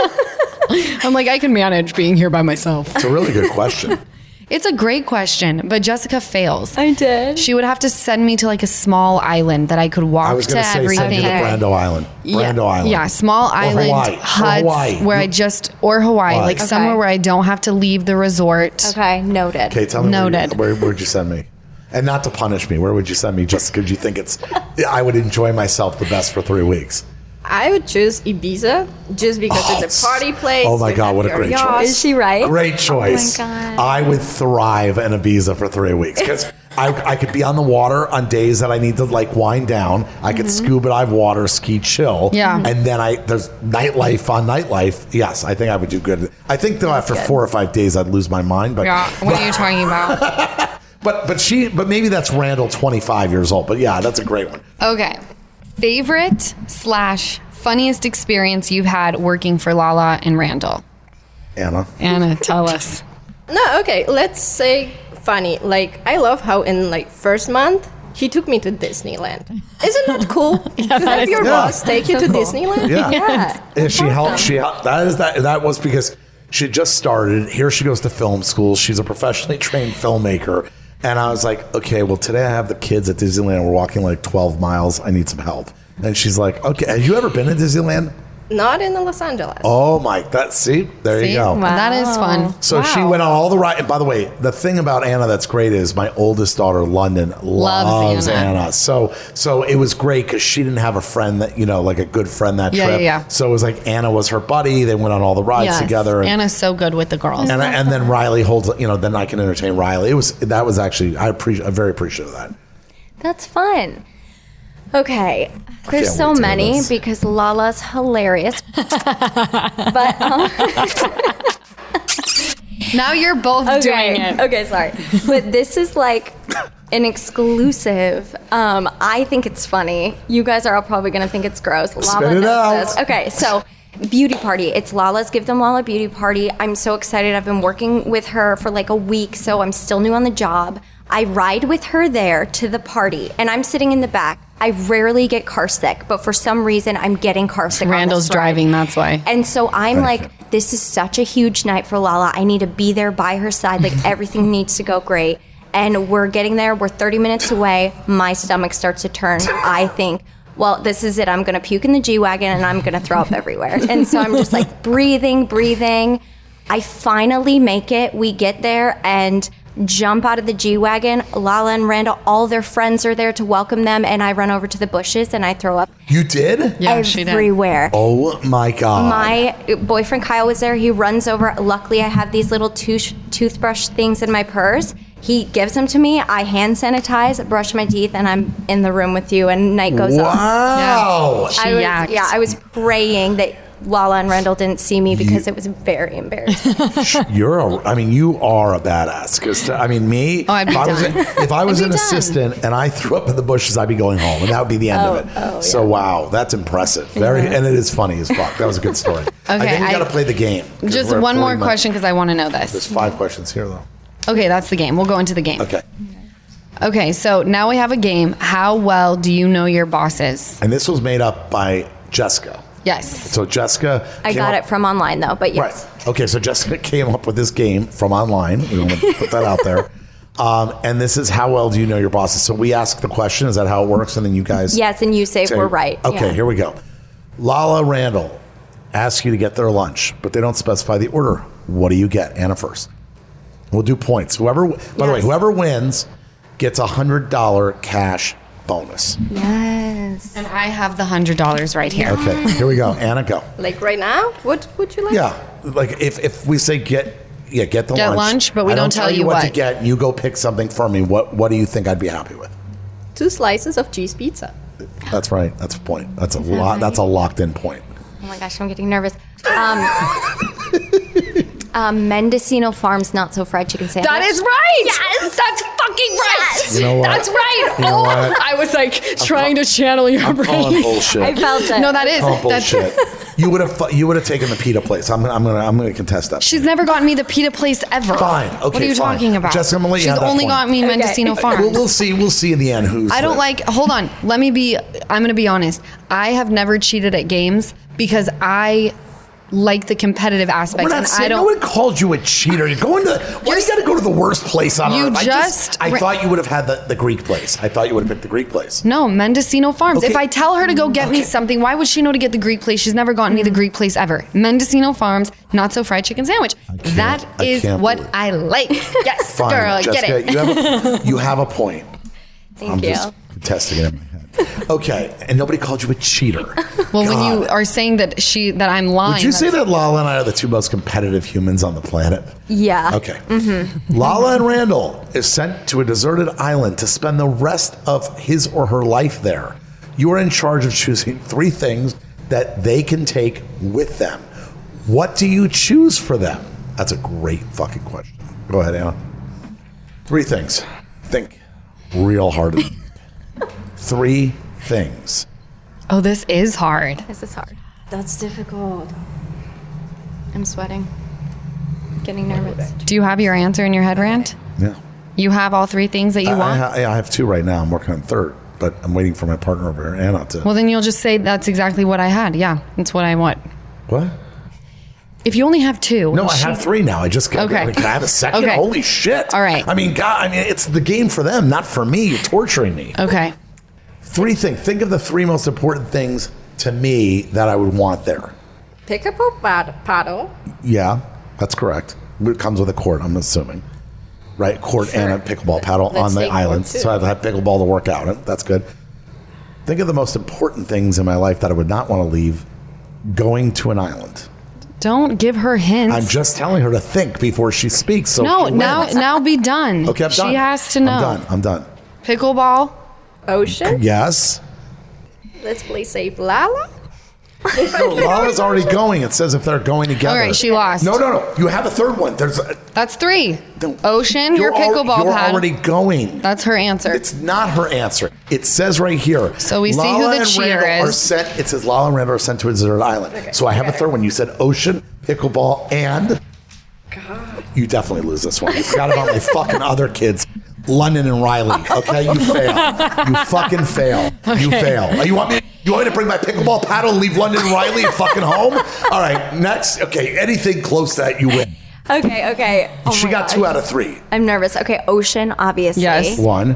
I'm like, I can manage being here by myself. It's a really good question. It's a great question, but Jessica fails. I did. She would have to send me to like a small island that I could walk to. I was going to say everything. send you to Brando Island. Brando yeah, Island. Yeah, small or island Hawaii. huts or Hawaii. where I just or Hawaii, Hawaii. like okay. somewhere where I don't have to leave the resort. Okay, noted. Okay, tell me noted. Where, where, where'd you send me? And not to punish me, where would you send me just because you think it's, I would enjoy myself the best for three weeks? I would choose Ibiza just because Oh, it's a party place. oh my You God, have what a your great yacht. choice. Is she right? Great choice. Oh my God. I would thrive in Ibiza for three weeks because I, I could be on the water on days that I need to like wind down. I could Mm-hmm. scuba dive, water, ski, chill. Yeah. And then I there's nightlife on nightlife. Yes, I think I would do good. I think though after four or five days I'd lose my mind. But Yeah, what are you talking about? But but she but maybe that's Randall twenty-five years old. But yeah, that's a great one. Okay. Favorite slash funniest experience you've had working for Lala and Randall? Anna. Anna, tell us. No, okay, let's say funny. Like, I love how in like first month, he took me to Disneyland. Isn't that cool? Yeah, to that have is your cool. boss take you to Disneyland? Yeah. Yeah. And she helped. She helped. That is that. That was because she had just started. Here she goes to film school. She's a professionally trained filmmaker. And I was like, okay, well, today I have the kids at Disneyland. We're walking like twelve miles. I need some help. And she's like, okay, have you ever been to Disneyland? Not in Los Angeles. Oh my, that see, there See? you go. Wow. That is fun. So she Wow. went on all the rides. And by the way, the thing about Anna that's great is my oldest daughter, London, loves, Anna. Anna. So so it was great because she didn't have a friend that, you know, like a good friend that Yeah, trip. yeah, yeah. So it was like Anna was her buddy. They went on all the rides Yes. together. And, Anna's so good with the girls. and, I, and then Riley holds, you know, then I can entertain Riley. It was, that was actually, I appreciate, I'm very appreciative of that. That's fun. Okay, there's can't so wait to hear many this. because Lala's hilarious. But um, Now you're both doing okay, it. okay, sorry. But this is like an exclusive. Um, I think it's funny. You guys are all probably gonna think it's gross. Lala Spit it knows out. this. Okay, so beauty party. It's Lala's Give Them Lala beauty party. I'm so excited. I've been working with her for like a week, so I'm still new on the job. I ride with her there to the party, and I'm sitting in the back. I rarely get car sick, but for some reason, I'm getting car sick. Randall's on this ride. driving, that's why. And so I'm Thank like, this is such a huge night for Lala. I need to be there by her side. Like everything needs to go great. And we're getting there. We're thirty minutes away. My stomach starts to turn. I think, well, this is it. I'm going to puke in the G-Wagon and I'm going to throw up everywhere. And so I'm just like breathing, breathing. I finally make it. We get there and jump out of the G-Wagon. Lala and Randall, all their friends are there to welcome them. And I run over to the bushes and I throw up You did? Yeah, she did. everywhere. Oh my God. My boyfriend Kyle was there. He runs over. Luckily, I have these little tooth toothbrush things in my purse. He gives them to me. I hand sanitize, brush my teeth, and I'm in the room with you. And night goes on. Wow. She I was, yacked. yeah, I was praying that Lala and Randall didn't see me because You- it was very embarrassing. You're a, I mean, you are a badass. Because I mean, me, Oh, I'd be if I was, done. if I was I'd an be done. assistant and I threw up in the bushes, I'd be going home, and that would be the end Oh, of it. oh, so yeah. wow, that's impressive. Very, and it is funny as fuck. That was a good story. I Okay, think we I- got to play the game. 'cause Just we're at one more forty minutes. question because I want to know There's this. five questions here, though. Okay, that's the game. We'll go into the game. Okay, Okay, so now we have a game. How well do you know your bosses? and this was made up by Jessica. Yes. So Jessica, I came got up- it from online though, but yes. Right. Okay, so Jessica came up with this game from online. We want to put that out there. Um, and this is how well do you know your bosses? So we ask the question. Is that how it works? And then you guys. Yes, and you say if say- we're right. Okay, Yeah. here we go. Lala Randall asks you to get their lunch, but they don't specify the order. What do you get? Anna first. We'll do points. Whoever, by the way, Yes. whoever wins gets a hundred dollar cash bonus. Yes. And I have the one hundred dollars right here. Okay, here we go. Anna, go. Like right now? What would you like? Yeah, like if, if we say get yeah get the Get lunch, lunch, but we I don't tell you what to what. get. And you go pick something for me. What what do you think I'd be happy with? Two slices of cheese pizza. That's right. That's a point. That's a lot. That's a locked in point. Oh my gosh, I'm getting nervous. Um, um, Mendocino Farms not so fried chicken sandwich. That is right. Yes, that's fucking right. You know what? That's right. You know oh, what? I was like trying to channel your I'm calling brain. bullshit. I felt it. No, that is. Calling That's, bullshit. you would have you would have taken the pita place. I'm I'm gonna I'm gonna contest that. she's never gotten me the pita place ever. Fine. Okay, What are you fine. talking about? Jessica, I'm gonna let you she's have that only point. got me Mendocino Farms. We'll, we'll see. We'll see in the end who's. I don't the- like. Hold on. Let me be. I'm going to be honest. I have never cheated at games because I like the competitive aspect, We're not and saying I no don't. one called you a cheater. You're going to. Why do you got to go to the worst place on You earth? I just- I thought you would have had the, the Greek place. I thought you would have picked the Greek place. No, Mendocino Farms. Okay. If I tell her to go get me Okay. something, why would she know to get the Greek place? She's never gotten me the Greek place ever. Mendocino Farms, not so fried chicken sandwich. can't- That I is can't what believe- I like. Yes, Fine, girl, Jessica, get it. You have, a, you have a point. Thank I'm you. just contesting it in my head. Okay, and nobody called you a cheater. Well, when you God. are saying that she that I'm lying, Would you say that's- that Lala and I are the two most competitive humans on the planet? Yeah. Okay. Lala and Randall is sent to a deserted island to spend the rest of his or her life there. You are in charge of choosing three things that they can take with them. What do you choose for them? That's a great fucking question. Go ahead, Anna. Three things. Think real hard. Three things. Oh, this is hard. This is hard. That's difficult. I'm sweating. Getting nervous. Do you have your answer in your head, Rand? Yeah. You have all three things that you I, I, want? ha- I have two right now. I'm working on third, but I'm waiting for my partner over here, Anna, to. Well, then you'll just say that's exactly what I had. Yeah, that's what I want. What? If you only have two. No, I she- have three now. I just got. Okay. Can I have a second? Okay. Holy shit! All right. I mean, God. I mean, it's the game for them, not for me. You're torturing me. Okay. Three things. Think of the three most important things to me that I would want there. Pick up a pad- paddle. Yeah, that's correct. It comes with a court, I'm assuming. Right, court and a pickleball paddle Let's on the take island. one, too. So I'd have pickleball to work out in. That's good. Think of the most important things in my life that I would not want to leave going to an island. Don't give her hints. I'm just telling her to think before she speaks. So no, she now wins. now be done. Okay, I'm done. She has to know. I'm done. I'm done. Pickleball. Ocean. Yes. Let's play Save Lala. No, Lala's already going. It says if they're going together. All right, she lost. No, no, no. You have a third one. There's a, That's three. no, Ocean, you're your pickleball al- You're pad. already going. That's her answer. It's not her answer. It says right here. So we see who Lala the and cheater Randall Are is. sent, it says Lala and Randall are sent to a deserted island. So I have a third one. You said ocean, pickleball, and God. you definitely lose this one. You forgot about my fucking other kids, London and Riley. Okay, you fail. You fucking fail. You fail. You want me? You want me to bring my pickleball paddle and leave London and Riley at fucking home? All right, next. Okay, anything close to that, you win. Okay, okay. Oh she my got gosh. two out of three. I'm nervous. Okay, ocean, obviously. Yes. One.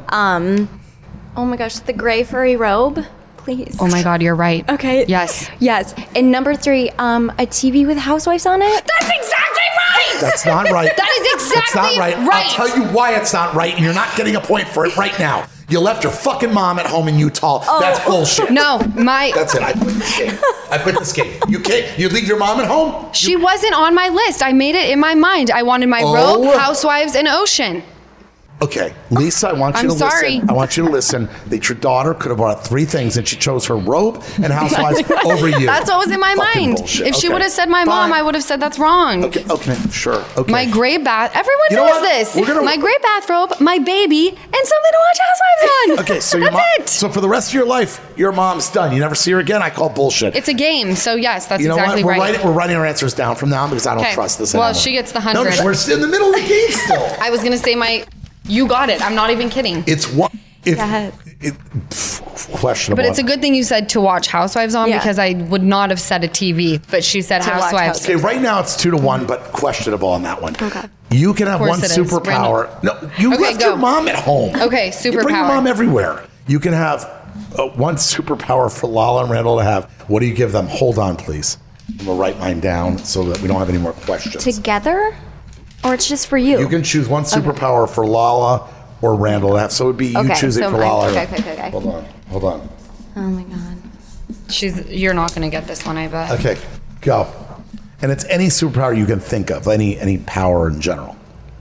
Oh my gosh, the gray furry robe, please. Oh my God, you're right. Okay. Yes. Yes. And number three, um, a T V with housewives on it. That's exactly right. That's not right. That is It's not exactly right. right. I'll tell you why it's not right, and you're not getting a point for it right now. You left your fucking mom at home in Utah. That's bullshit. No, my That's it. I quit this game. I quit this game. You can't. You leave your mom at home. she wasn't on my list. I made it in my mind. I wanted my Oh. robe, housewives, and ocean. Okay, Lisa, I want you I'm to sorry. listen. I want you to listen that your daughter could have bought three things and she chose her robe and Housewives over you. That's what was in my Fucking mind. bullshit. If she Okay. would have said my Fine. mom, I would have said that's wrong. Okay, okay, sure. Okay. My gray bath. Everyone You know knows what? this. We're gonna- My gray bathrobe, my baby, and something to watch Housewives on. Okay, so your that's mom, it. so for the rest of your life, your mom's done. You never see her again. I call bullshit. It's a game, so yes, that's you know exactly what? We're right. writing, we're writing our answers down from now on because I don't Okay. trust this Well, anymore. she gets the No, hundred. no, we're in the middle of the game still. I was gonna say my. You got it. I'm not even kidding. It's what. If, Yes. it, pff, questionable. But it's a good thing you said to watch Housewives on Yeah. because I would not have said a T V, but she said To watch Housewives. Okay, right now it's two to one, but questionable on that one. Okay. You can have course one it is. superpower. No, you Okay, left go. your mom at home. Okay, You bring your superpower. mom everywhere. You can have uh, one superpower for Lala and Randall to have. What do you give them? Hold on, please. I'm gonna write mine down so that we don't have any more questions. Together? Or it's just for you? You can choose one superpower for Lala or Randall to have. So it would be you Okay, choosing so for mine- Lala. okay, okay, okay, okay. Hold on, hold on. Oh my god. She's. You're not gonna get this one, I bet. Okay, go. And it's any superpower you can think of, any any power in general.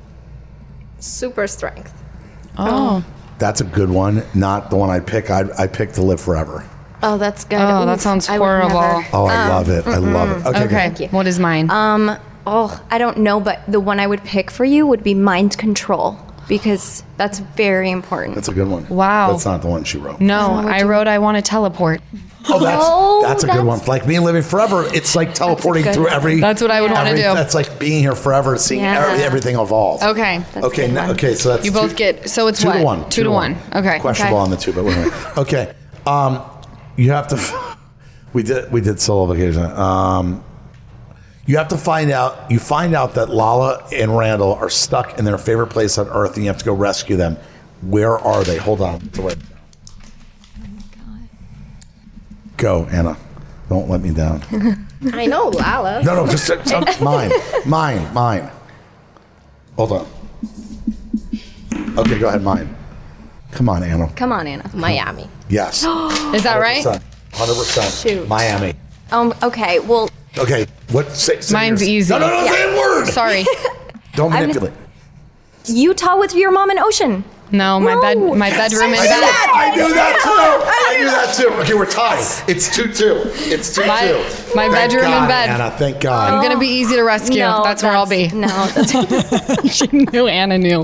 Super strength. Oh. That's a good one. Not the one I pick. I I pick to live forever. Oh, that's good. Oh, that Oof, sounds I would horrible. never. Oh, I love it. I love it. Okay. Okay. good. you. What is mine? Um, oh, I don't know, but the one I would pick for you would be mind control because that's very important. That's a good one. Wow. That's not the one she wrote. no, I wrote I want to teleport. Oh, that's, No, that's a good that's- one. Like me living forever, it's like teleporting good through one. every. That's what I would wanna every- do. That's like being here forever, seeing Yeah. every- everything evolve. Okay. That's a Okay. good No, one. okay. So that's You two- both get. So it's two what? to one. Two, to one. Okay. Questionable okay. on the two, but wait. Okay. Um, you have to. We did. We did solo vacation. Um, you have to find out. You find out that Lala and Randall are stuck in their favorite place on Earth, and you have to go rescue them. Where are they? Hold on. Wait. Go, Anna. Don't let me down. I know Lala. No, no, just, just mine, mine, mine. Hold on. Okay, go ahead, mine. Come on, Anna. Come on, Anna. Miami. Yes. Is that right? one hundred percent. Shoot. Miami. Um. Okay. Well, Okay, what? Say, say Mine's yours. easy. No, no, no, say a word. Sorry. Don't I'm- manipulate. Utah with your mom and Ocean. No, my No. bed, my bedroom and I knew bath. that. I knew that too. I knew that too. Okay, we're tied. It's two two. It's two two. My- my Thank bedroom God, and bed. Anna, thank God. I'm gonna be easy to rescue. No, that's where I'll be. No, that's She knew Anna knew.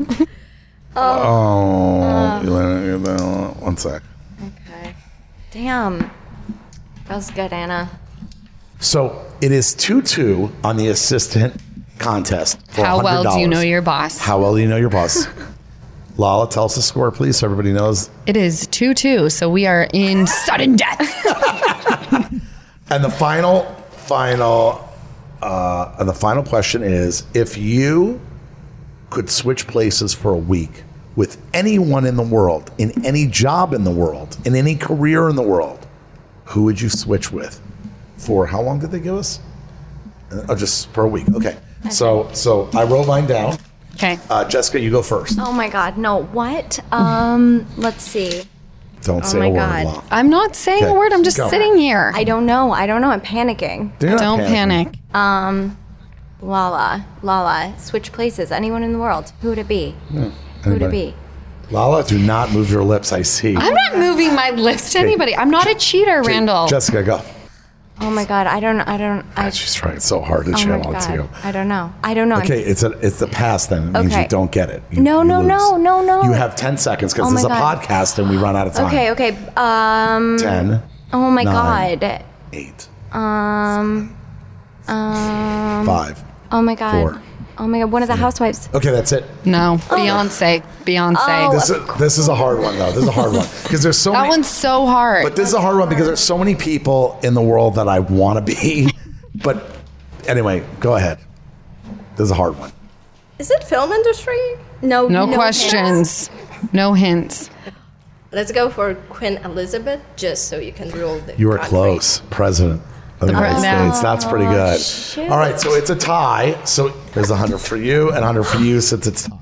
Oh, one sec. okay. Damn. That was good, Anna. So it is two two on the assistant contest. For How well do you one hundred dollars. know your boss? How well do you know your boss? Lala, tell us the score, please, so everybody knows. It is two two, so we are in sudden death. And the final, final, uh, and the final question is: if you could switch places for a week with anyone in the world, in any job in the world, in any career in the world, who would you switch with? For how long did they give us? Uh, oh, just for a week. Okay. So, so I wrote mine down. Okay. Uh, Jessica, you go first. Oh my God. No. What? Um. Let's see. Don't say my a word. God. Lala. I'm not saying Okay, a word. I'm just go. sitting here. I don't know. I don't know. I'm panicking. You're not Don't panicking. panic. Lala. Lala. Switch places. Anyone in the world. Who would it be? Who would it Anybody. be? Lala, do not move your lips. I see. I'm not moving my lips to anybody. I'm not a cheater, Okay, Randall. Jessica, go. Oh my God. I don't. I don't. I. She's trying so hard to Oh share my all to you. God. I don't know. I don't know. Okay, it's a it's the past then. It means Okay. you don't get it. You- No, you no, lose. no, no, no. You have ten seconds because Oh this is a my God. podcast and we run out of time. Okay. Okay. Um. Ten. Oh my nine, God. Eight. Um. Um. Five. Oh my God. Four. Oh my God. One of the housewives. Okay, that's it. No, Beyonce. Beyonce. Oh. This is this is a hard one though. This is a hard one because there's so that many. one's so hard. But this is a hard one because there's so many people in the world that I want to be. But anyway, go ahead. This is a hard one. Is it film industry? No. no, hints. questions. No hints. Let's go for Queen Elizabeth, just so you can rule the You were country. close, President of the United president. States. That's pretty good. shoot. All right, so it's a tie. So there's a hundred for you and a hundred for you since it's tied. Wait.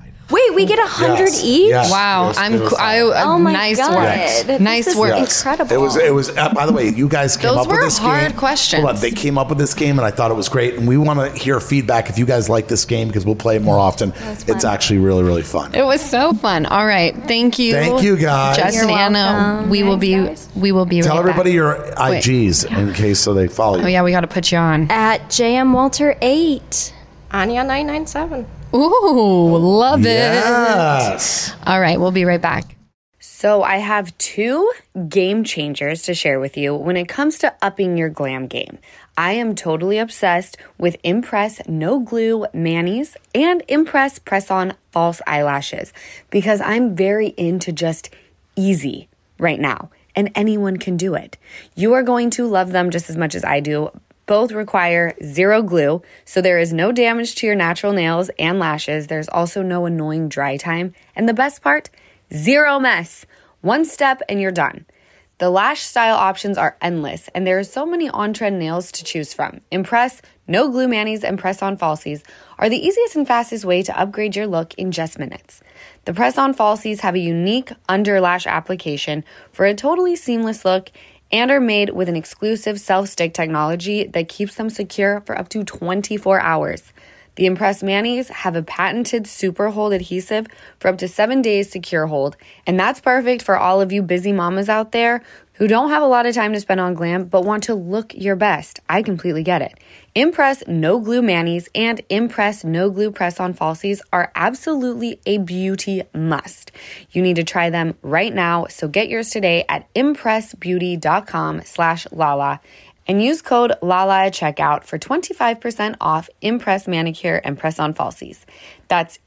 wait, we get a hundred Yes. each? Yes. Wow, Yes, I'm it was co- I, uh, Oh my nice god. work. This Nice is work. incredible. It was. It was. Uh, by the way, you guys came Those up with were this hard game. questions. Hold on, they came up with this game, and I thought it was great. And we want to hear feedback if you guys like this game because we'll play it more often. It's fun. actually really, really fun. It was so fun. All right, thank you. Thank you, guys. Justin, You're Anna. welcome. We will Thanks, be. guys. We will be. Tell right everybody back. your I Gs in case so they follow you. Oh yeah, we got to put you on. At J M Walter eight. Anya nine nine seven. Ooh, love it. Yes. All right, we'll be right back. So I have two game changers to share with you when it comes to upping your glam game. I am totally obsessed with Impress No Glue Manis and Impress Press-On False Eyelashes because I'm very into just easy right now, and anyone can do it. You are going to love them just as much as I do. Both require zero glue, so there is no damage to your natural nails and lashes. There's also no annoying dry time. And the best part, zero mess. One step and you're done. The lash style options are endless, and there are so many on-trend nails to choose from. Impress, No Glue Manis, and Press-On Falsies are the easiest and fastest way to upgrade your look in just minutes. The Press-On Falsies have a unique under lash application for a totally seamless look and are made with an exclusive self-stick technology that keeps them secure for up to twenty-four hours. The Impress Manis have a patented super hold adhesive for up to seven days secure hold, and that's perfect for all of you busy mamas out there who don't have a lot of time to spend on glam but want to look your best. I completely get it. Impress No Glue Manis and Impress No Glue Press-On Falsies are absolutely a beauty must. You need to try them right now, so get yours today at impressbeauty.com slash Lala and use code Lala at checkout for twenty-five percent off Impress Manicure and Press-On Falsies. That's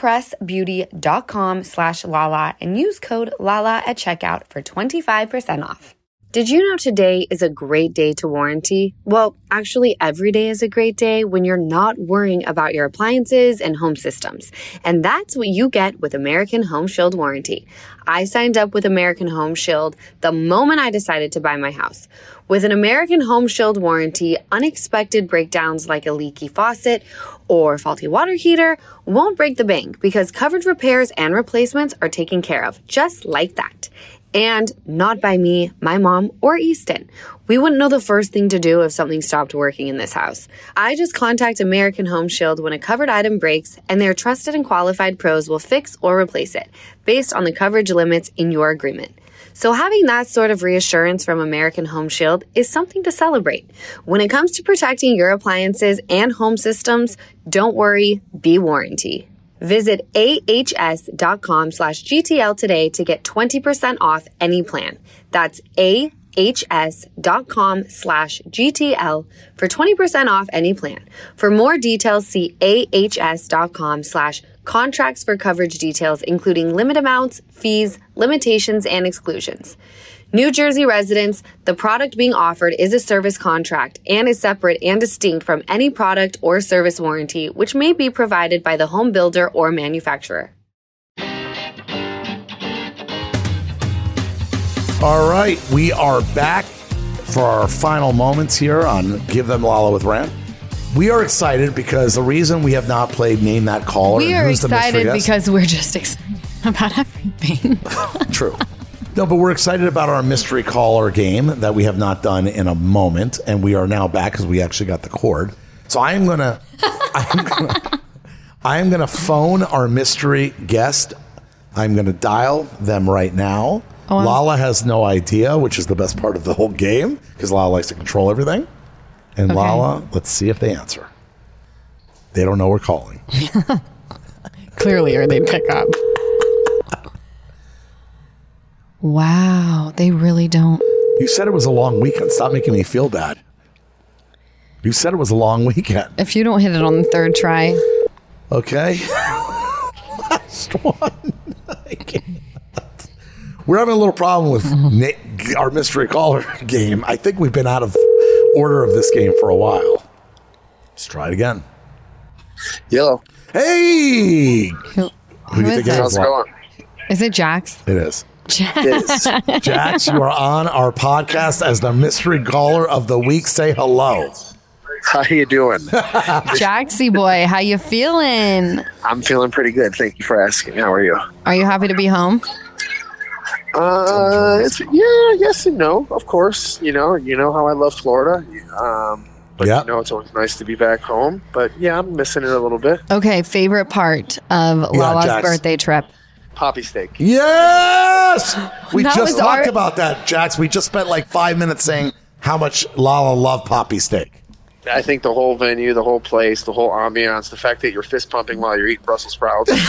impressbeauty.com slash Lala and use code Lala at checkout for twenty-five percent off. Did you know today is a great day to warranty? Well, actually, every day is a great day when you're not worrying about your appliances and home systems. And that's what you get with American Home Shield Warranty. I signed up with American Home Shield the moment I decided to buy my house. With an American Home Shield warranty, unexpected breakdowns like a leaky faucet or faulty water heater won't break the bank because covered repairs and replacements are taken care of, just like that. And not by me, my mom, or Easton. We wouldn't know the first thing to do if something stopped working in this house. I just contact American Home Shield when a covered item breaks, and their trusted and qualified pros will fix or replace it based on the coverage limits in your agreement. So having that sort of reassurance from American Home Shield is something to celebrate. When it comes to protecting your appliances and home systems, don't worry, be warranty. Visit ahs.com slash GTL today to get twenty percent off any plan. That's ahs.com slash GTL for twenty percent off any plan. For more details, see ahs.com slash contracts for coverage details, including limit amounts, fees, limitations, and exclusions. New Jersey residents, the product being offered is a service contract and is separate and distinct from any product or service warranty, which may be provided by the home builder or manufacturer. All right, we are back for our final moments here on Give Them Lala with Ram. We are excited because the reason we have not played Name That Caller. We and are Who's the Mystery excited Guest- because we're just excited about everything. True. No, but we're excited about our mystery caller game that we have not done in a moment, and we are now back because we actually got the cord. So I am gonna, I am gonna, I am gonna phone our mystery guest. I'm gonna dial them right now. Oh, I'm- Lala has no idea, which is the best part of the whole game because Lala likes to control everything. And Okay. Lala, let's see if they answer. They don't know we're calling. Clearly, or they'd pick up. Wow, they really don't. You said it was a long weekend. Stop making me feel bad. You said it was a long weekend. If you don't hit it on the third try, Okay. Last one. I can't. We're having a little problem with na- our mystery caller game. I think we've been out of order of this game for a while. Let's try it again. Yellow. Hey! who, Who do you is think it it? is? How's it going? Is it Jax? It is. Yes. Jax, you are on our podcast as the mystery caller of the week. Say hello. How you doing? Jaxie boy, how you feeling? I'm feeling pretty good. Thank you for asking. How are you? Are you happy to be home? Uh, it's, yeah, yes and no. Of course, you know, you know how I love Florida. Um, but Yeah. you know, it's always nice to be back home. But yeah, I'm missing it a little bit. Okay, favorite part of Lala's Jax. birthday trip. Poppy steak. Yes! We That just was talked our- about that, Jax. We just spent like five minutes saying how much Lala loved poppy steak. I think the whole venue, the whole place, the whole ambiance, the fact that you're fist pumping while you're eating Brussels sprouts. You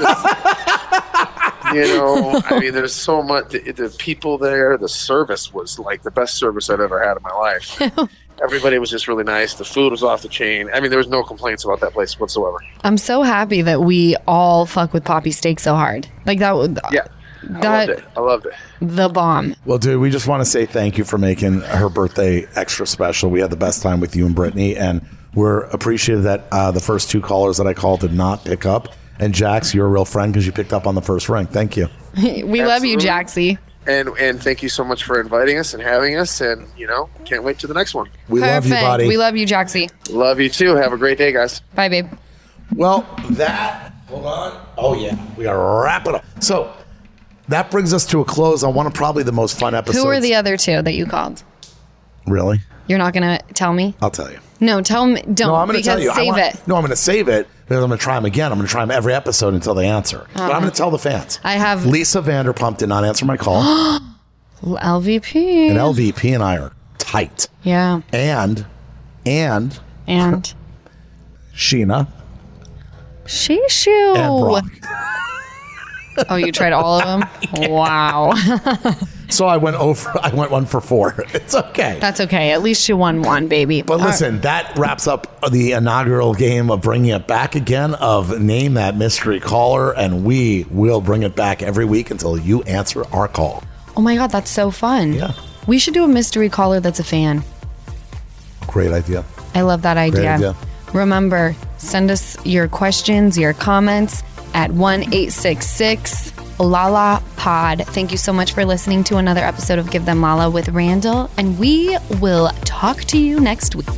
know, I mean, there's so much. The, the people there, the service was like the best service I've ever had in my life. Everybody was just really nice. The food was off the chain. I mean, there was no complaints about that place whatsoever. I'm so happy that we all fuck with poppy steak so hard. Like that would Yeah, I that loved it. I loved it. the bomb. Well, dude, we just want to say thank you for making her birthday extra special. We had the best time with you and Brittany, and we're appreciative that uh, the first two callers that I called did not pick up. And Jax, you're a real friend because you picked up on the first ring. Thank you. We love you, Absolutely. Jaxie. And and thank you so much for inviting us and having us. And, you know, can't wait to the next one. We love Perfect. you, buddy. We love you, Jaxie. Love you too. Have a great day, guys. Bye, babe. Well, that, hold on. Oh, yeah. We got to wrap it up. So that brings us to a close on one of probably the most fun episodes. Who are the other two that you called? Really? You're not gonna tell me? I'll tell you. No, tell me. Don't. No, I'm going to because tell you. I Save want- it. No, I'm going to save it because I'm going to try them again. I'm going to try them every episode until they answer. But I'm going to tell the fans. I have- Lisa Vanderpump did not answer my call. L V P. And L V P and I are tight. Yeah. And, and And Sheena Shishu. and Brock. Oh, you tried all of them? Wow. So I went over. I went one for four. It's okay. That's okay. At least you won one, baby. But listen, that wraps up the inaugural game of bringing it back again of Name That Mystery Caller, and we will bring it back every week until you answer our call. Oh my God, that's so fun. Yeah. We should do a mystery caller that's a fan. Great idea. I love that idea. idea. Remember, send us your questions, your comments at one eight six six Lala Pod. Thank you so much for listening to another episode of Give Them Lala with Randall, and we will talk to you next week.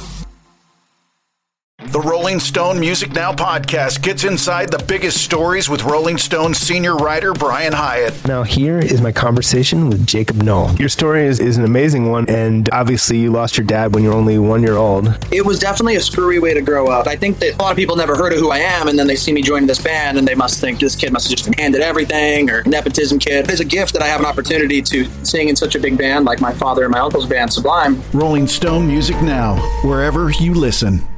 The Rolling Stone Music Now podcast gets inside the biggest stories with Rolling Stone senior writer Brian Hyatt. Now here is my conversation with Jacob Knoll. Your story is, is an amazing one, and obviously you lost your dad when you were only one year old. It was definitely a screwy way to grow up. I think that a lot of people never heard of who I am, and then they see me joining this band, and they must think this kid must have just been handed everything, or nepotism kid. It's a gift that I have an opportunity to sing in such a big band like my father and my uncle's band, Sublime. Rolling Stone Music Now, wherever you listen.